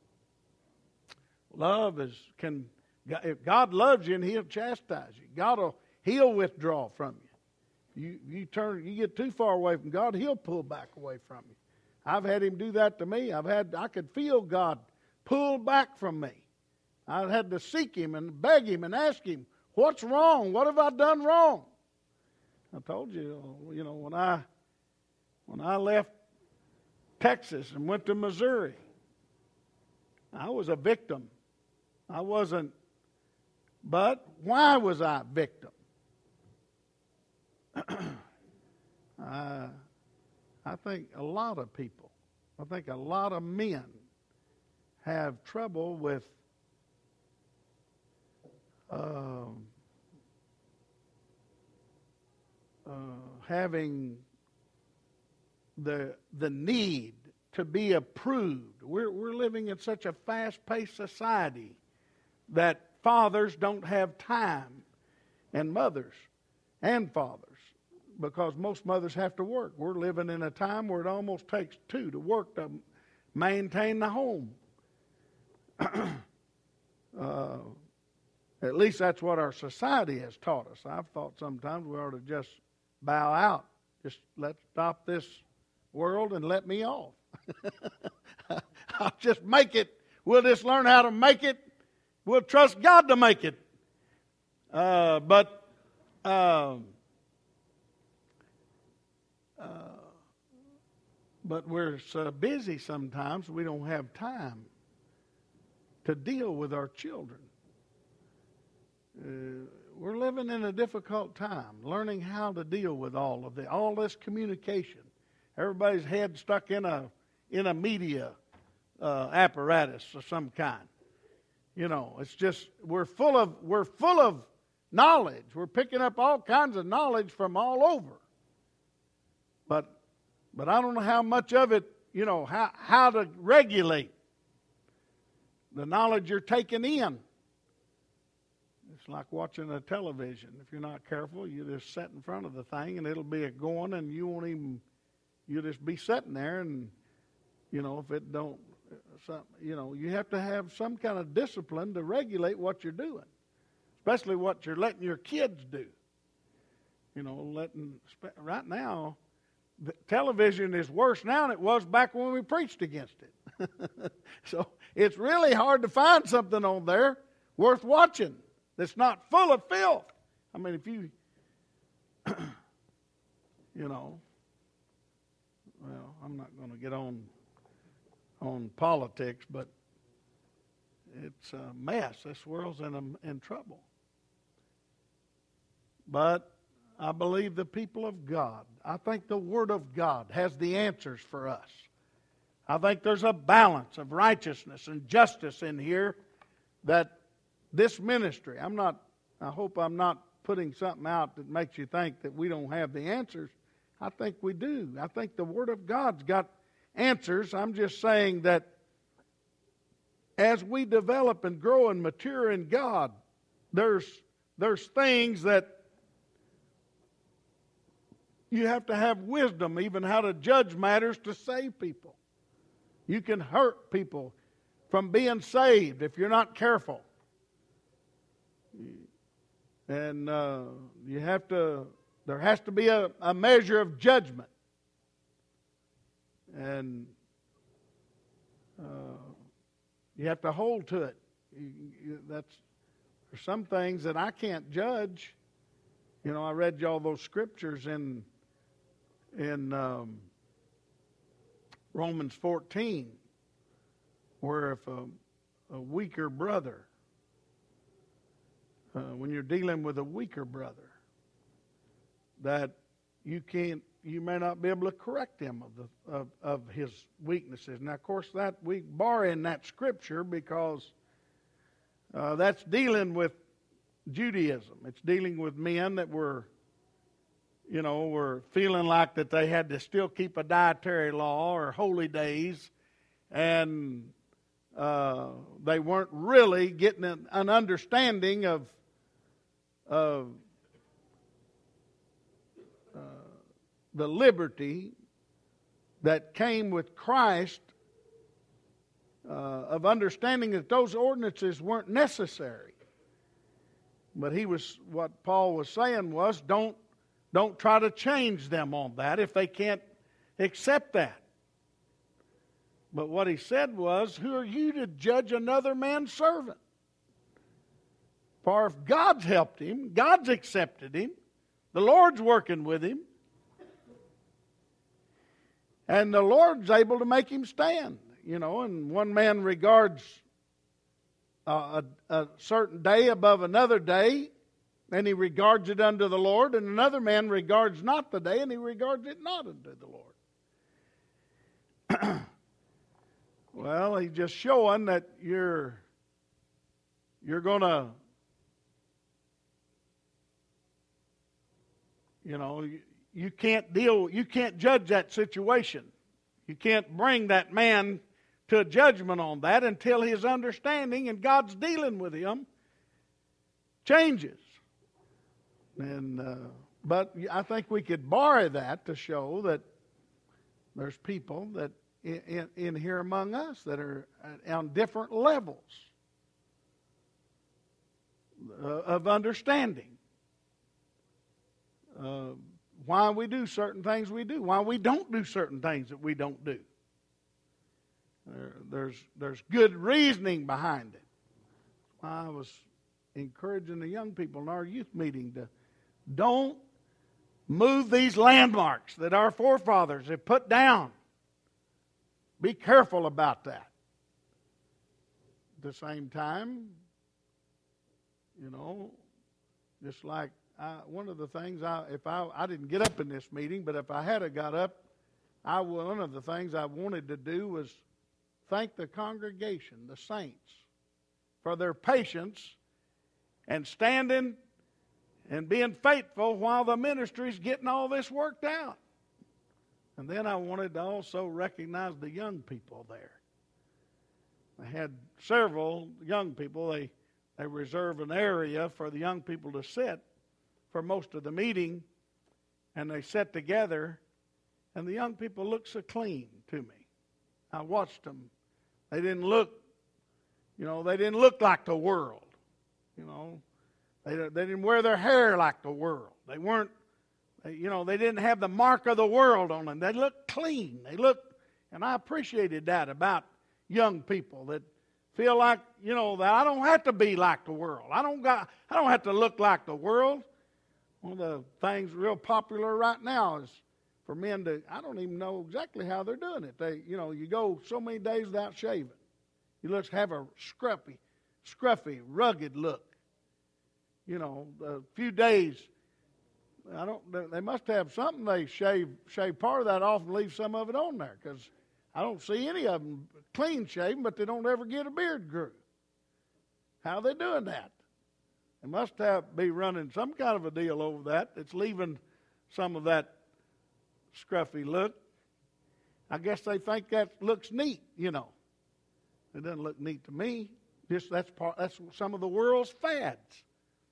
if God loves you and He'll chastise you. He'll withdraw from you. You get too far away from God, He'll pull back away from you. I've had Him do that to me. I could feel God pull back from me. I had to seek Him and beg Him and ask Him, what's wrong? What have I done wrong? I told you, when I left Texas and went to Missouri, I was a victim. I wasn't, but why was I a victim? I think a lot of men have trouble with having the need to be approved. We're living in such a fast-paced society that fathers don't have time, and mothers and fathers, because most mothers have to work. We're living in a time where it almost takes two to work to maintain the home. At least that's what our society has taught us. I've thought sometimes we ought to just bow out. Just let's stop this world and let me off. I'll just make it. We'll just learn how to make it. We'll trust God to make it. But we're so busy sometimes we don't have time to deal with our children. We're living in a difficult time, learning how to deal with all this communication. Everybody's head stuck in a media apparatus of some kind. It's just we're full of knowledge. We're picking up all kinds of knowledge from all over. But I don't know how much of it, how to regulate the knowledge you're taking in. It's like watching a television. If you're not careful, you just sit in front of the thing and it'll be going and you'll just be sitting there and, if it don't, you have to have some kind of discipline to regulate what you're doing, especially what you're letting your kids do. Right now, the television is worse now than it was back when we preached against it. So it's really hard to find something on there worth watching that's not full of filth. I mean, you know. Well, I'm not going to get on politics, but it's a mess. This world's in trouble. But I believe the people of God, I think the Word of God has the answers for us. I think there's a balance of righteousness and justice in here that this ministry, I hope I'm not putting something out that makes you think that we don't have the answers. I think we do. I think the Word of God's got answers. I'm just saying that as we develop and grow and mature in God, there's things that you have to have wisdom, even how to judge matters to save people. You can hurt people from being saved if you're not careful. And there has to be a measure of judgment. And you have to hold to it. There's some things that I can't judge. You know, I read y'all those scriptures in Romans 14, where if a weaker brother, when you're dealing with a weaker brother, that you may not be able to correct him of his weaknesses. Now, of course, that we borrow in that scripture because that's dealing with Judaism. It's dealing with men that were feeling like that they had to still keep a dietary law or holy days, and they weren't really getting an understanding of the liberty that came with Christ, of understanding that those ordinances weren't necessary. But what Paul was saying was, don't try to change them on that if they can't accept that. But what he said was, who are you to judge another man's servant? For if God's helped him, God's accepted him, the Lord's working with him, and the Lord's able to make him stand. And one man regards a certain day above another day, and he regards it unto the Lord, and another man regards not the day, and he regards it not unto the Lord. Well, he's just showing that you're going to, you can't judge that situation. You can't bring that man to a judgment on that until his understanding and God's dealing with him changes. But I think we could borrow that to show that there's people that in here among us that are on different levels of understanding. Why we do certain things we do, why we don't do certain things that we don't do. There's good reasoning behind it. I was encouraging the young people in our youth meeting to don't move these landmarks that our forefathers have put down. Be careful about that. At the same time, just like one of the things, if I didn't get up in this meeting, but if I had got up, one of the things I wanted to do was thank the congregation, the saints, for their patience and standing and being faithful while the ministry's getting all this worked out. And then I wanted to also recognize the young people there. I had several young people. They reserve an area for the young people to sit for most of the meeting, and they sat together, and the young people looked so clean to me. I watched them. They didn't look like the world. They didn't wear their hair like the world. They weren't, they didn't have the mark of the world on them. They looked clean. And I appreciated that about young people that feel like, that I don't have to be like the world. I don't have to look like the world. One of the things real popular right now is for men to, I don't even know exactly how they're doing it. You go so many days without shaving. You just have a scruffy, rugged look. A few days, they must have something they shave part of that off and leave some of it on there, because I don't see any of them clean shaven, but they don't ever get a beard grew. How are they doing that? They must be running some kind of a deal over that. It's leaving some of that scruffy look. I guess they think that looks neat, It doesn't look neat to me. That's some of the world's fads.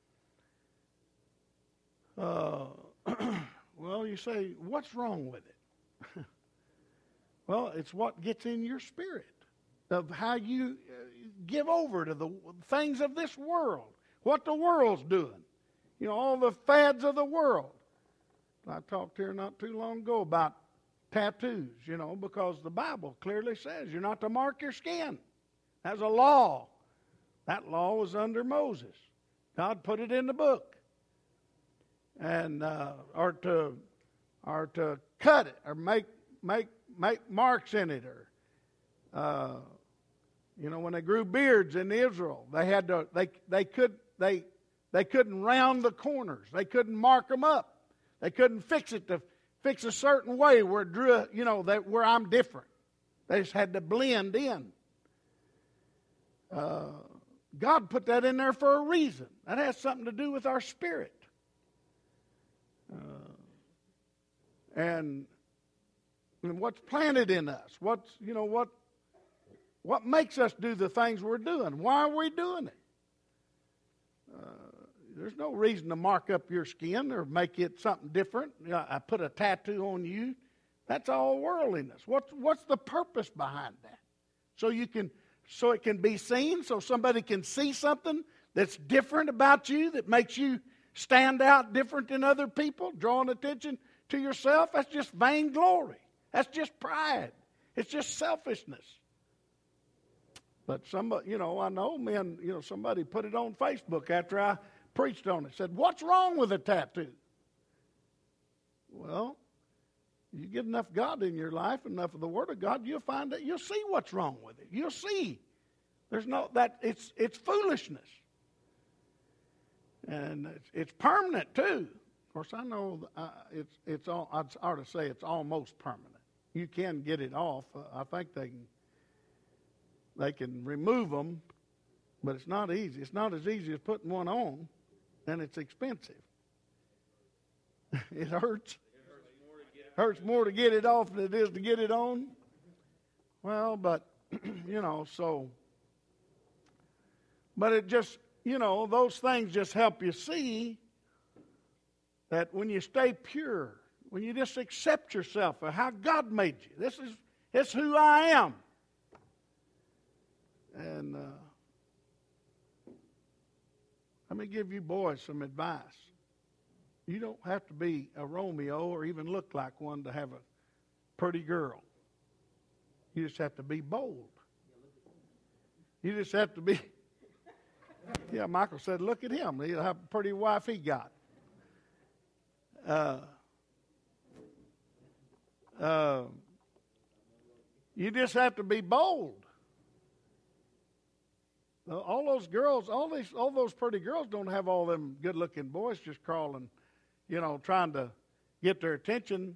Well, you say, what's wrong with it? Well, it's what gets in your spirit of how you give over to the things of this world, what the world's doing, all the fads of the world. I talked here not too long ago about tattoos, because the Bible clearly says you're not to mark your skin. That's a law. That law was under Moses. God put it in the book. And or to cut it or make marks in it, or when they grew beards in Israel, they had to they couldn't round the corners, they couldn't mark them up, they couldn't fix it to fix a certain way where it drew where I'm different. They just had to blend in. God put that in there for a reason. That has something to do with our spirit. And what's planted in us? What makes us do the things we're doing? Why are we doing it? There's no reason to mark up your skin or make it something different. I put a tattoo on you. That's all worldliness. What's the purpose behind that? So it can be seen, so somebody can see something that's different about you, that makes you stand out different than other people, drawing attention to yourself. That's just vainglory. That's just pride. It's just selfishness. But somebody, I know men, somebody put it on Facebook after I preached on it. Said, what's wrong with a tattoo? Well, you get enough God in your life, enough of the Word of God, you'll find that you'll see what's wrong with it. You'll see. It's foolishness. And it's permanent too. Of course, I know I ought to say it's almost permanent. You can get it off. I think they can remove them, but it's not easy. It's not as easy as putting one on, and it's expensive. It hurts. Hurts more to get it off than it is to get it on. Well, but but it just. Those things just help you see that when you stay pure, when you just accept yourself for how God made you, this is who I am. And let me give you boys some advice. You don't have to be a Romeo or even look like one to have a pretty girl. You just have to be bold. You just have to be... Yeah, Michael said, look at him. He'll have a pretty wife he got. You just have to be bold. All those girls, all those pretty girls don't have all them good-looking boys just crawling, trying to get their attention.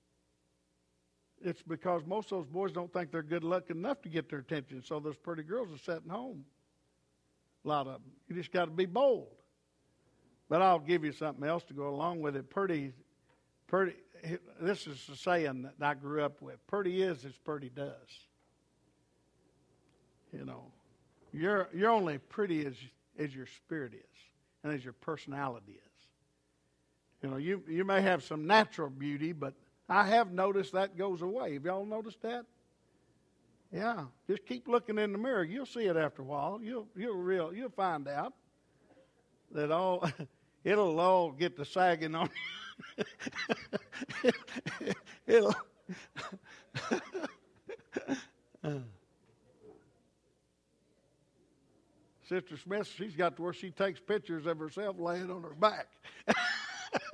It's because most of those boys don't think they're good-looking enough to get their attention, so those pretty girls are sitting home. A lot of them. You just got to be bold. But I'll give you something else to go along with it. Pretty. This is a saying that I grew up with. Pretty is as pretty does. You're only pretty as your spirit is and as your personality is. You may have some natural beauty, but I have noticed that goes away. Have y'all noticed that? Yeah, just keep looking in the mirror. You'll see it after a while. You'll find out that it'll all get to sagging on you. It'll. Sister Smith, she's got to where she takes pictures of herself laying on her back.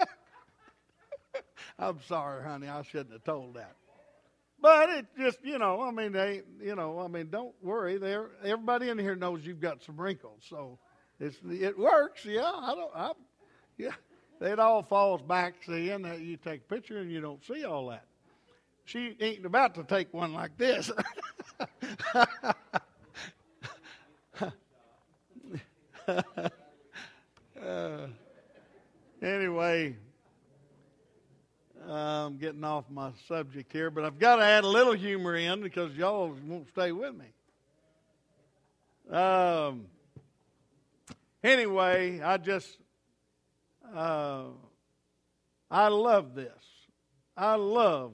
I'm sorry, honey. I shouldn't have told that. But it just, I mean, don't worry. Everybody in here knows you've got some wrinkles, so it works. Yeah, yeah. It all falls back, seeing that you take a picture and you don't see all that. She ain't about to take one like this. Anyway, I'm getting off my subject here, but I've got to add a little humor in because y'all won't stay with me. Anyway, I love this. I love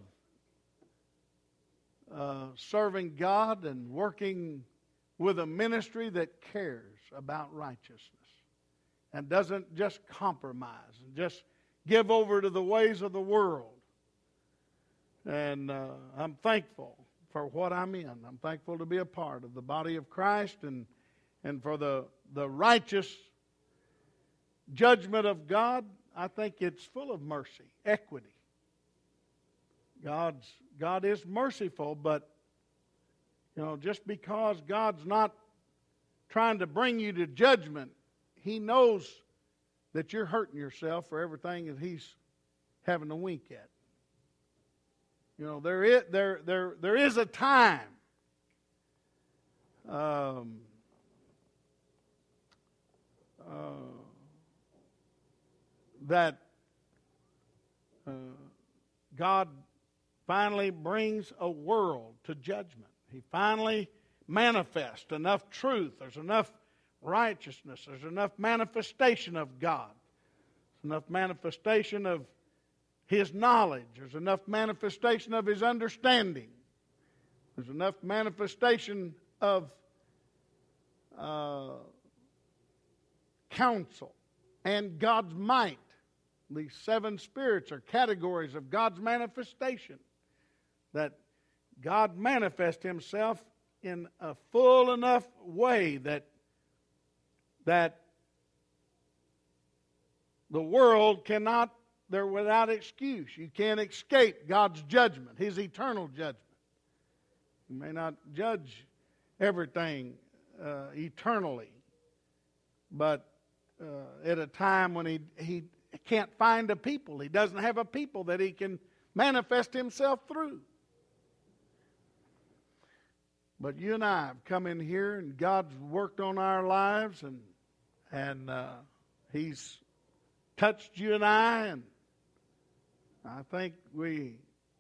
serving God and working with a ministry that cares about righteousness and doesn't just compromise and just give over to the ways of the world. And I'm thankful for what I'm in. I'm thankful to be a part of the body of Christ and for the righteous judgment of God. I think it's full of mercy, equity. God is merciful, but just because God's not trying to bring you to judgment, He knows that you're hurting yourself for everything that He's having a wink at. There is a time that God finally brings a world to judgment. He finally manifests enough truth. There's enough righteousness. There's enough manifestation of God. There's enough manifestation of His knowledge. There's enough manifestation of His understanding. There's enough manifestation of counsel and God's might. These 7 spirits are categories of God's manifestation. That God manifests Himself in a full enough way that the world cannot, they're without excuse. You can't escape God's judgment, His eternal judgment. You may not judge everything eternally, but at a time when He can't find a people. He doesn't have a people that He can manifest Himself through. But you and I have come in here and God's worked on our lives and He's touched you and I, and I think we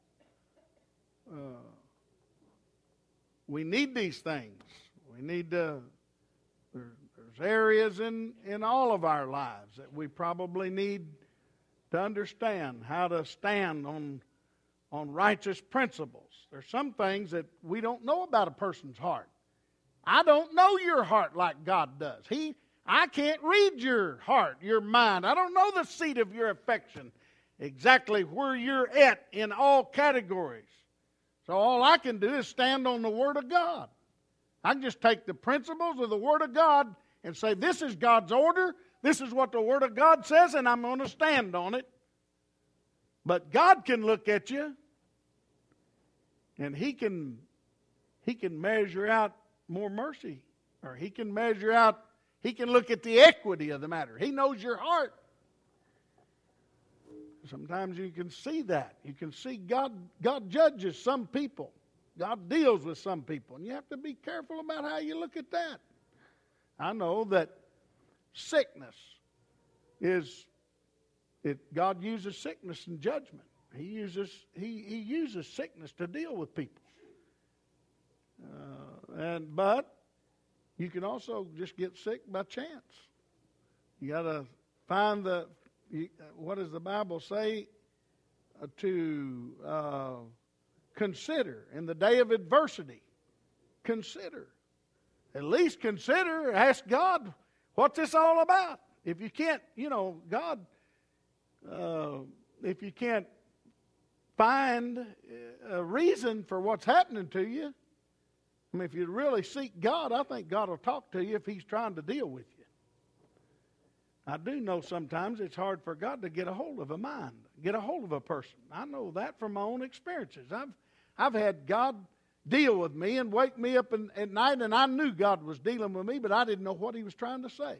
need these things. We need to. There's areas in all of our lives that we probably need to understand how to stand on righteous principles. There's some things that we don't know about a person's heart. I don't know your heart like God does. I can't read your heart, your mind. I don't know the seat of your affection, exactly where you're at in all categories. So all I can do is stand on the Word of God. I can just take the principles of the Word of God and say, this is God's order, this is what the Word of God says, and I'm going to stand on it. But God can look at you, and He can measure out more mercy. Or He can measure out, He can look at the equity of the matter. He knows your heart. Sometimes you can see that. You can see God judges some people. God deals with some people. And you have to be careful about how you look at that. I know that sickness God uses sickness in judgment. He uses sickness to deal with people. But you can also just get sick by chance. You got to find what does the Bible say? To consider in the day of adversity. Consider. At least consider, ask God, what's this all about? If you can't, God, if you can't find a reason for what's happening to you, I mean, if you really seek God, I think God will talk to you if He's trying to deal with you. I do know sometimes it's hard for God to get a hold of a mind, get a hold of a person. I know that from my own experiences. I've had God deal with me and wake me up at night, and I knew God was dealing with me, but I didn't know what He was trying to say.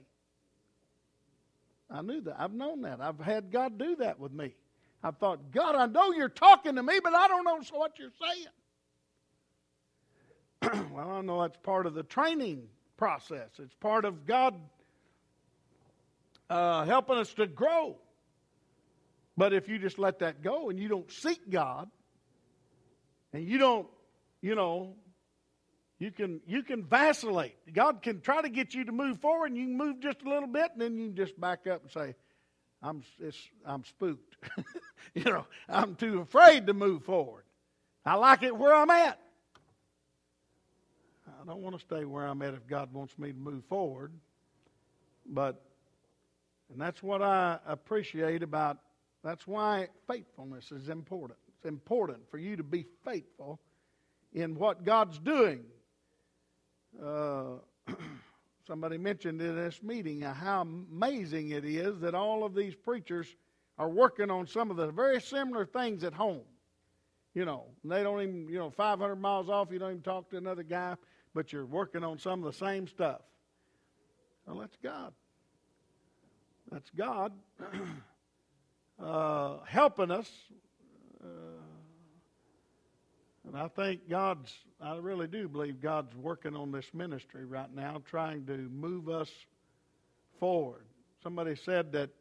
I knew that. I've known that. I've had God do that with me. I've thought, God, I know you're talking to me, but I don't know what you're saying. Well, I know that's part of the training process. It's part of God helping us to grow. But if you just let that go and you don't seek God, and you don't, you can vacillate. God can try to get you to move forward, and you can move just a little bit, and then you can just back up and say, I'm spooked. I'm too afraid to move forward. I like it where I'm at. I don't want to stay where I'm at if God wants me to move forward. And that's what I appreciate about, that's why faithfulness is important. It's important for you to be faithful in what God's doing. Somebody mentioned in this meeting how amazing it is that all of these preachers are working on some of the very similar things at home. They don't even, 500 miles off, you don't even talk to another guy, but you're working on some of the same stuff. Well, that's God. That's God helping us. And I think I really do believe God's working on this ministry right now, trying to move us forward. Somebody said that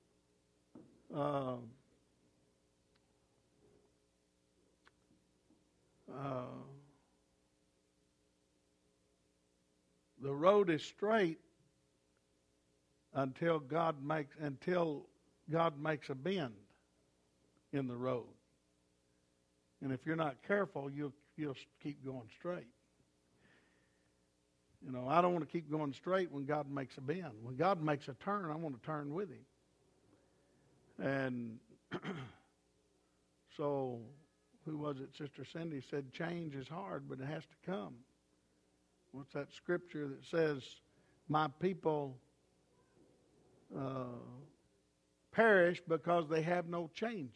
the road is straight until God makes a bend in the road. And if you're not careful, you'll keep going straight. I don't want to keep going straight when God makes a bend. When God makes a turn, I want to turn with Him. And so, who was it? Sister Cindy said, change is hard, but it has to come. What's that scripture that says, my people perish because they have no changes?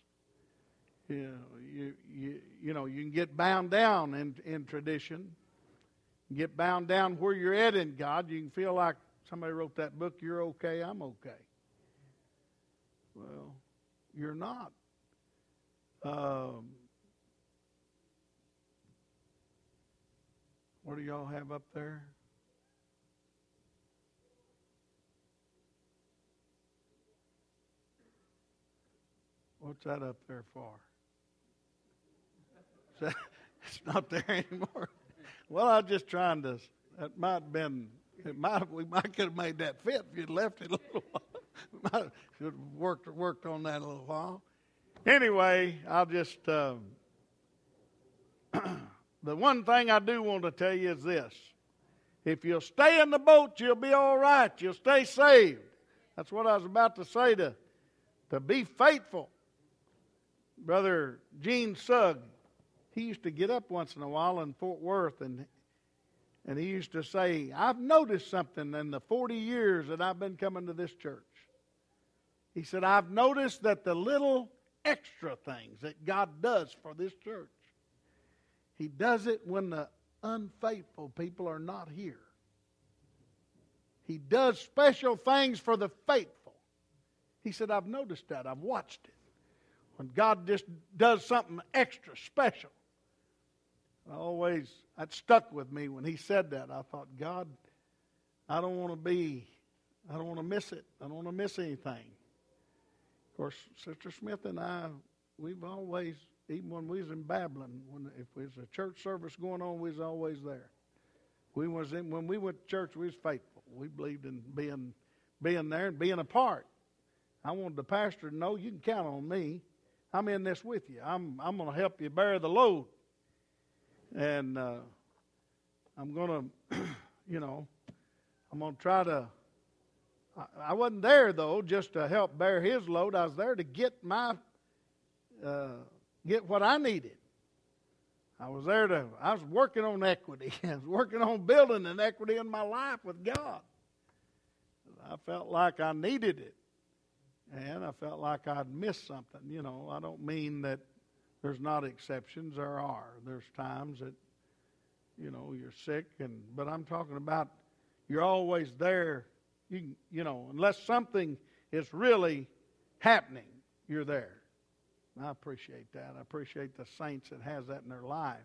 You can get bound down in tradition, get bound down where you're at in God. You can feel like somebody wrote that book, You're Okay, I'm Okay. Well, you're not. What do y'all have up there? What's that up there for? It's not there anymore. Well, I was just trying to. That might have been. We might could have made that fit if you'd left it a little while. We might have worked on that a little while. Anyway, I'll just. The one thing I do want to tell you is this: if you'll stay in the boat, you'll be all right. You'll stay saved. That's what I was about to say. To be faithful. Brother Gene Sugg, he used to get up once in a while in Fort Worth, and he used to say, I've noticed something in the 40 years that I've been coming to this church. He said, I've noticed that the little extra things that God does for this church, He does it when the unfaithful people are not here. He does special things for the faithful. He said, I've noticed that. I've watched it. When God just does something extra special. That stuck with me when he said that. I thought, God, I don't want to miss it. I don't want to miss anything. Of course, Sister Smith and I, we've always, even when we was in Babylon, if there was a church service going on, we was always there. When we went to church, we was faithful. We believed in being there and being a part. I wanted the pastor to know, you can count on me. I'm in this with you. I'm going to help you bear the load. And I'm going to, I'm going to try to, I wasn't there, though, just to help bear his load. I was there to get get what I needed. I was working on equity. I was working on building an equity in my life with God. I felt like I needed it. And I felt like I'd missed something. You know, I don't mean that there's not exceptions. There are. There's times that, you know, you're sick, but I'm talking about you're always there. You know, unless something is really happening, you're there. And I appreciate that. I appreciate the saints that has that in their life.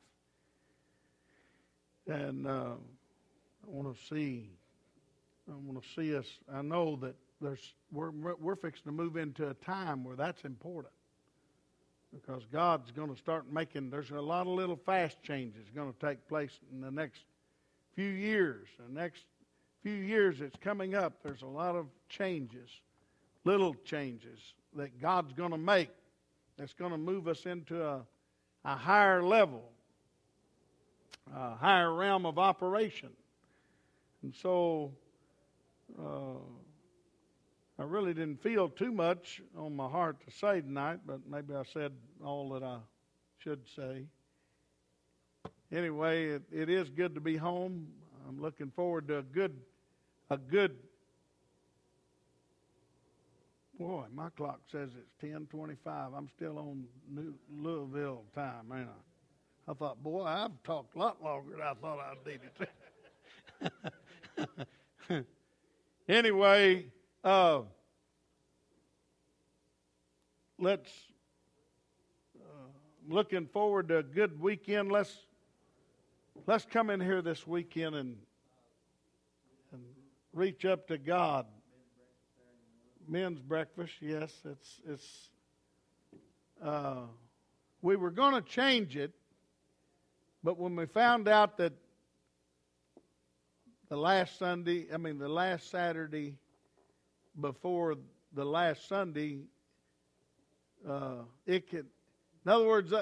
And I want to see us. I know that we're fixing to move into a time where that's important, because God's going to start there's a lot of little fast changes going to take place in the next few years. The next few years that's coming up, there's a lot of changes, little changes that God's going to make that's going to move us into a higher level, a higher realm of operation. And so I really didn't feel too much on my heart to say tonight, but maybe I said all that I should say. Anyway, it is good to be home. I'm looking forward to a good. Boy, my clock says it's 10:25. I'm still on Louisville time, ain't I? I thought, boy, I've talked a lot longer than I thought I needed to. Anyway, looking forward to a good weekend. Let's come in here this weekend and reach up to God. Men's breakfast, yes, it's. We were going to change it, but when we found out that the last Saturday before the last Sunday, it could. In other words,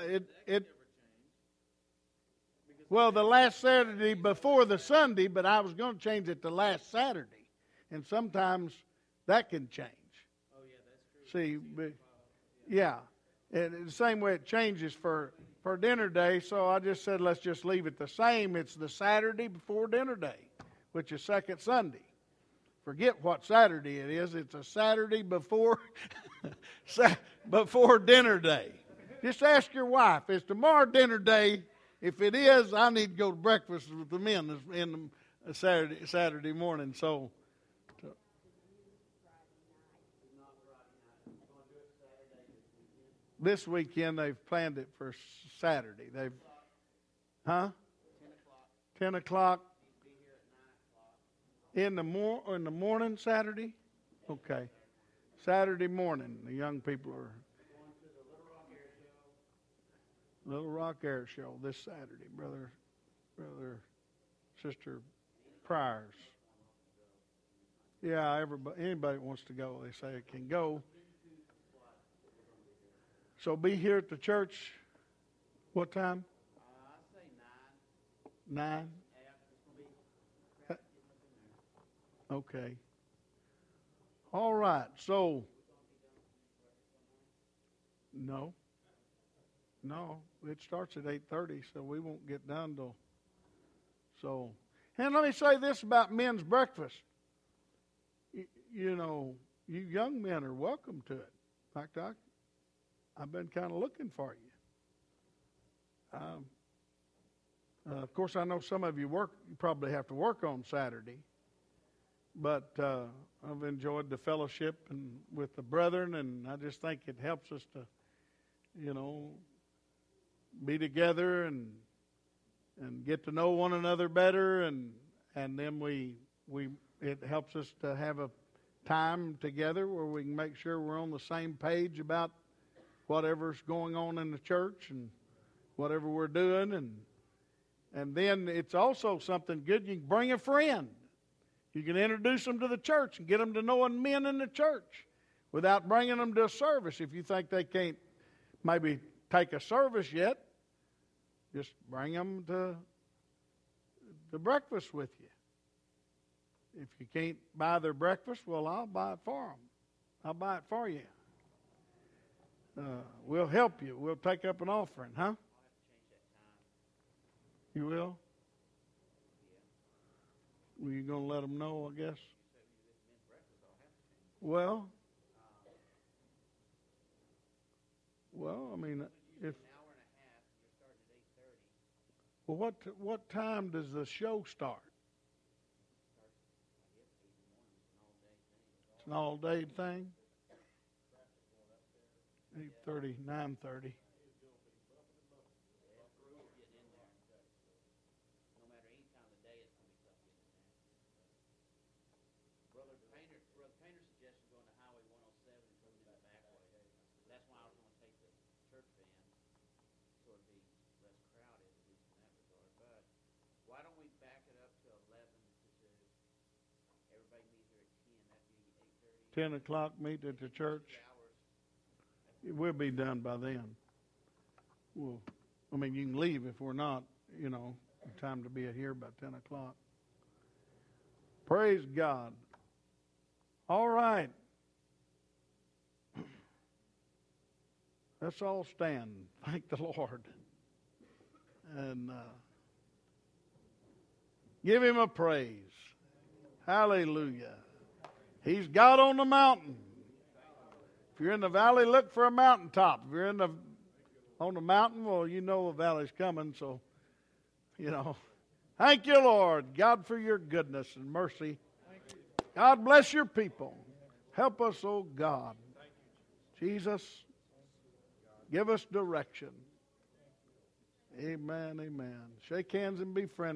well, the last Saturday before the Sunday, but I was going to change it to last Saturday, and sometimes that can change. Oh yeah, that's true. See, yeah, and the same way it changes for dinner day. So I just said, let's just leave it the same. It's the Saturday before dinner day, which is second Sunday. Forget what Saturday it is. It's a Saturday before before dinner day. Just ask your wife, is tomorrow dinner day? If it is, I need to go to breakfast with the men in the Saturday morning. So this weekend they've planned it for Saturday. 10 o'clock. In the morning Saturday? Okay. Saturday morning, the young people are Little Rock Air Show this Saturday, brother, sister Pryor's. Yeah, anybody that wants to go, they say it can go. So be here at the church. What time? I say 9. Yeah, Okay. All right. So, no, it starts at 8:30, so we won't get done till. So, and let me say this about men's breakfast. You know, you young men are welcome to it. In fact, I've been kind of looking for you. Of course, I know some of you you probably have to work on Saturday. But I've enjoyed the fellowship and with the brethren, and I just think it helps us to, be together and get to know one another better, and then it helps us to have a time together where we can make sure we're on the same page about whatever's going on in the church and whatever we're doing, and then it's also something good. You can bring a friend. You can introduce them to the church and get them to knowing men in the church without bringing them to a service. If you think they can't maybe take a service yet, just bring them to the breakfast with you. If you can't buy their breakfast, well, I'll buy it for them. I'll buy it for you. We'll help you. We'll take up an offering, huh? You will? Well, you going to let them know, I guess? Well, I mean, if An hour and a half, you're starting at 8:30. well, what time does the show start? It's an all-day thing. 8:30, 9:30. No matter any time of the day, it's going to be tough getting in there. Brother Painter suggested going to Highway 107 and coming in the back way. That's why I was going to take the church van, so it'd be less crowded, at least in that regard. But why don't we back it up to 11 to everybody meet here at 10? That'd be 8:30. 10 o'clock, meet at the church. 2 hours. We'll be done by then. Well, I mean, you can leave if we're not, time to be here by 10 o'clock. Praise God. All right. Let's all stand. Thank the Lord. And give Him a praise. Hallelujah. He's God on the mountain. If you're in the valley, look for a mountaintop. If you're on the mountain, well, you know a valley's coming, so, Thank you, Lord, God, for your goodness and mercy. God bless your people. Help us, oh God. Jesus, give us direction. Amen, amen. Shake hands and be friendly.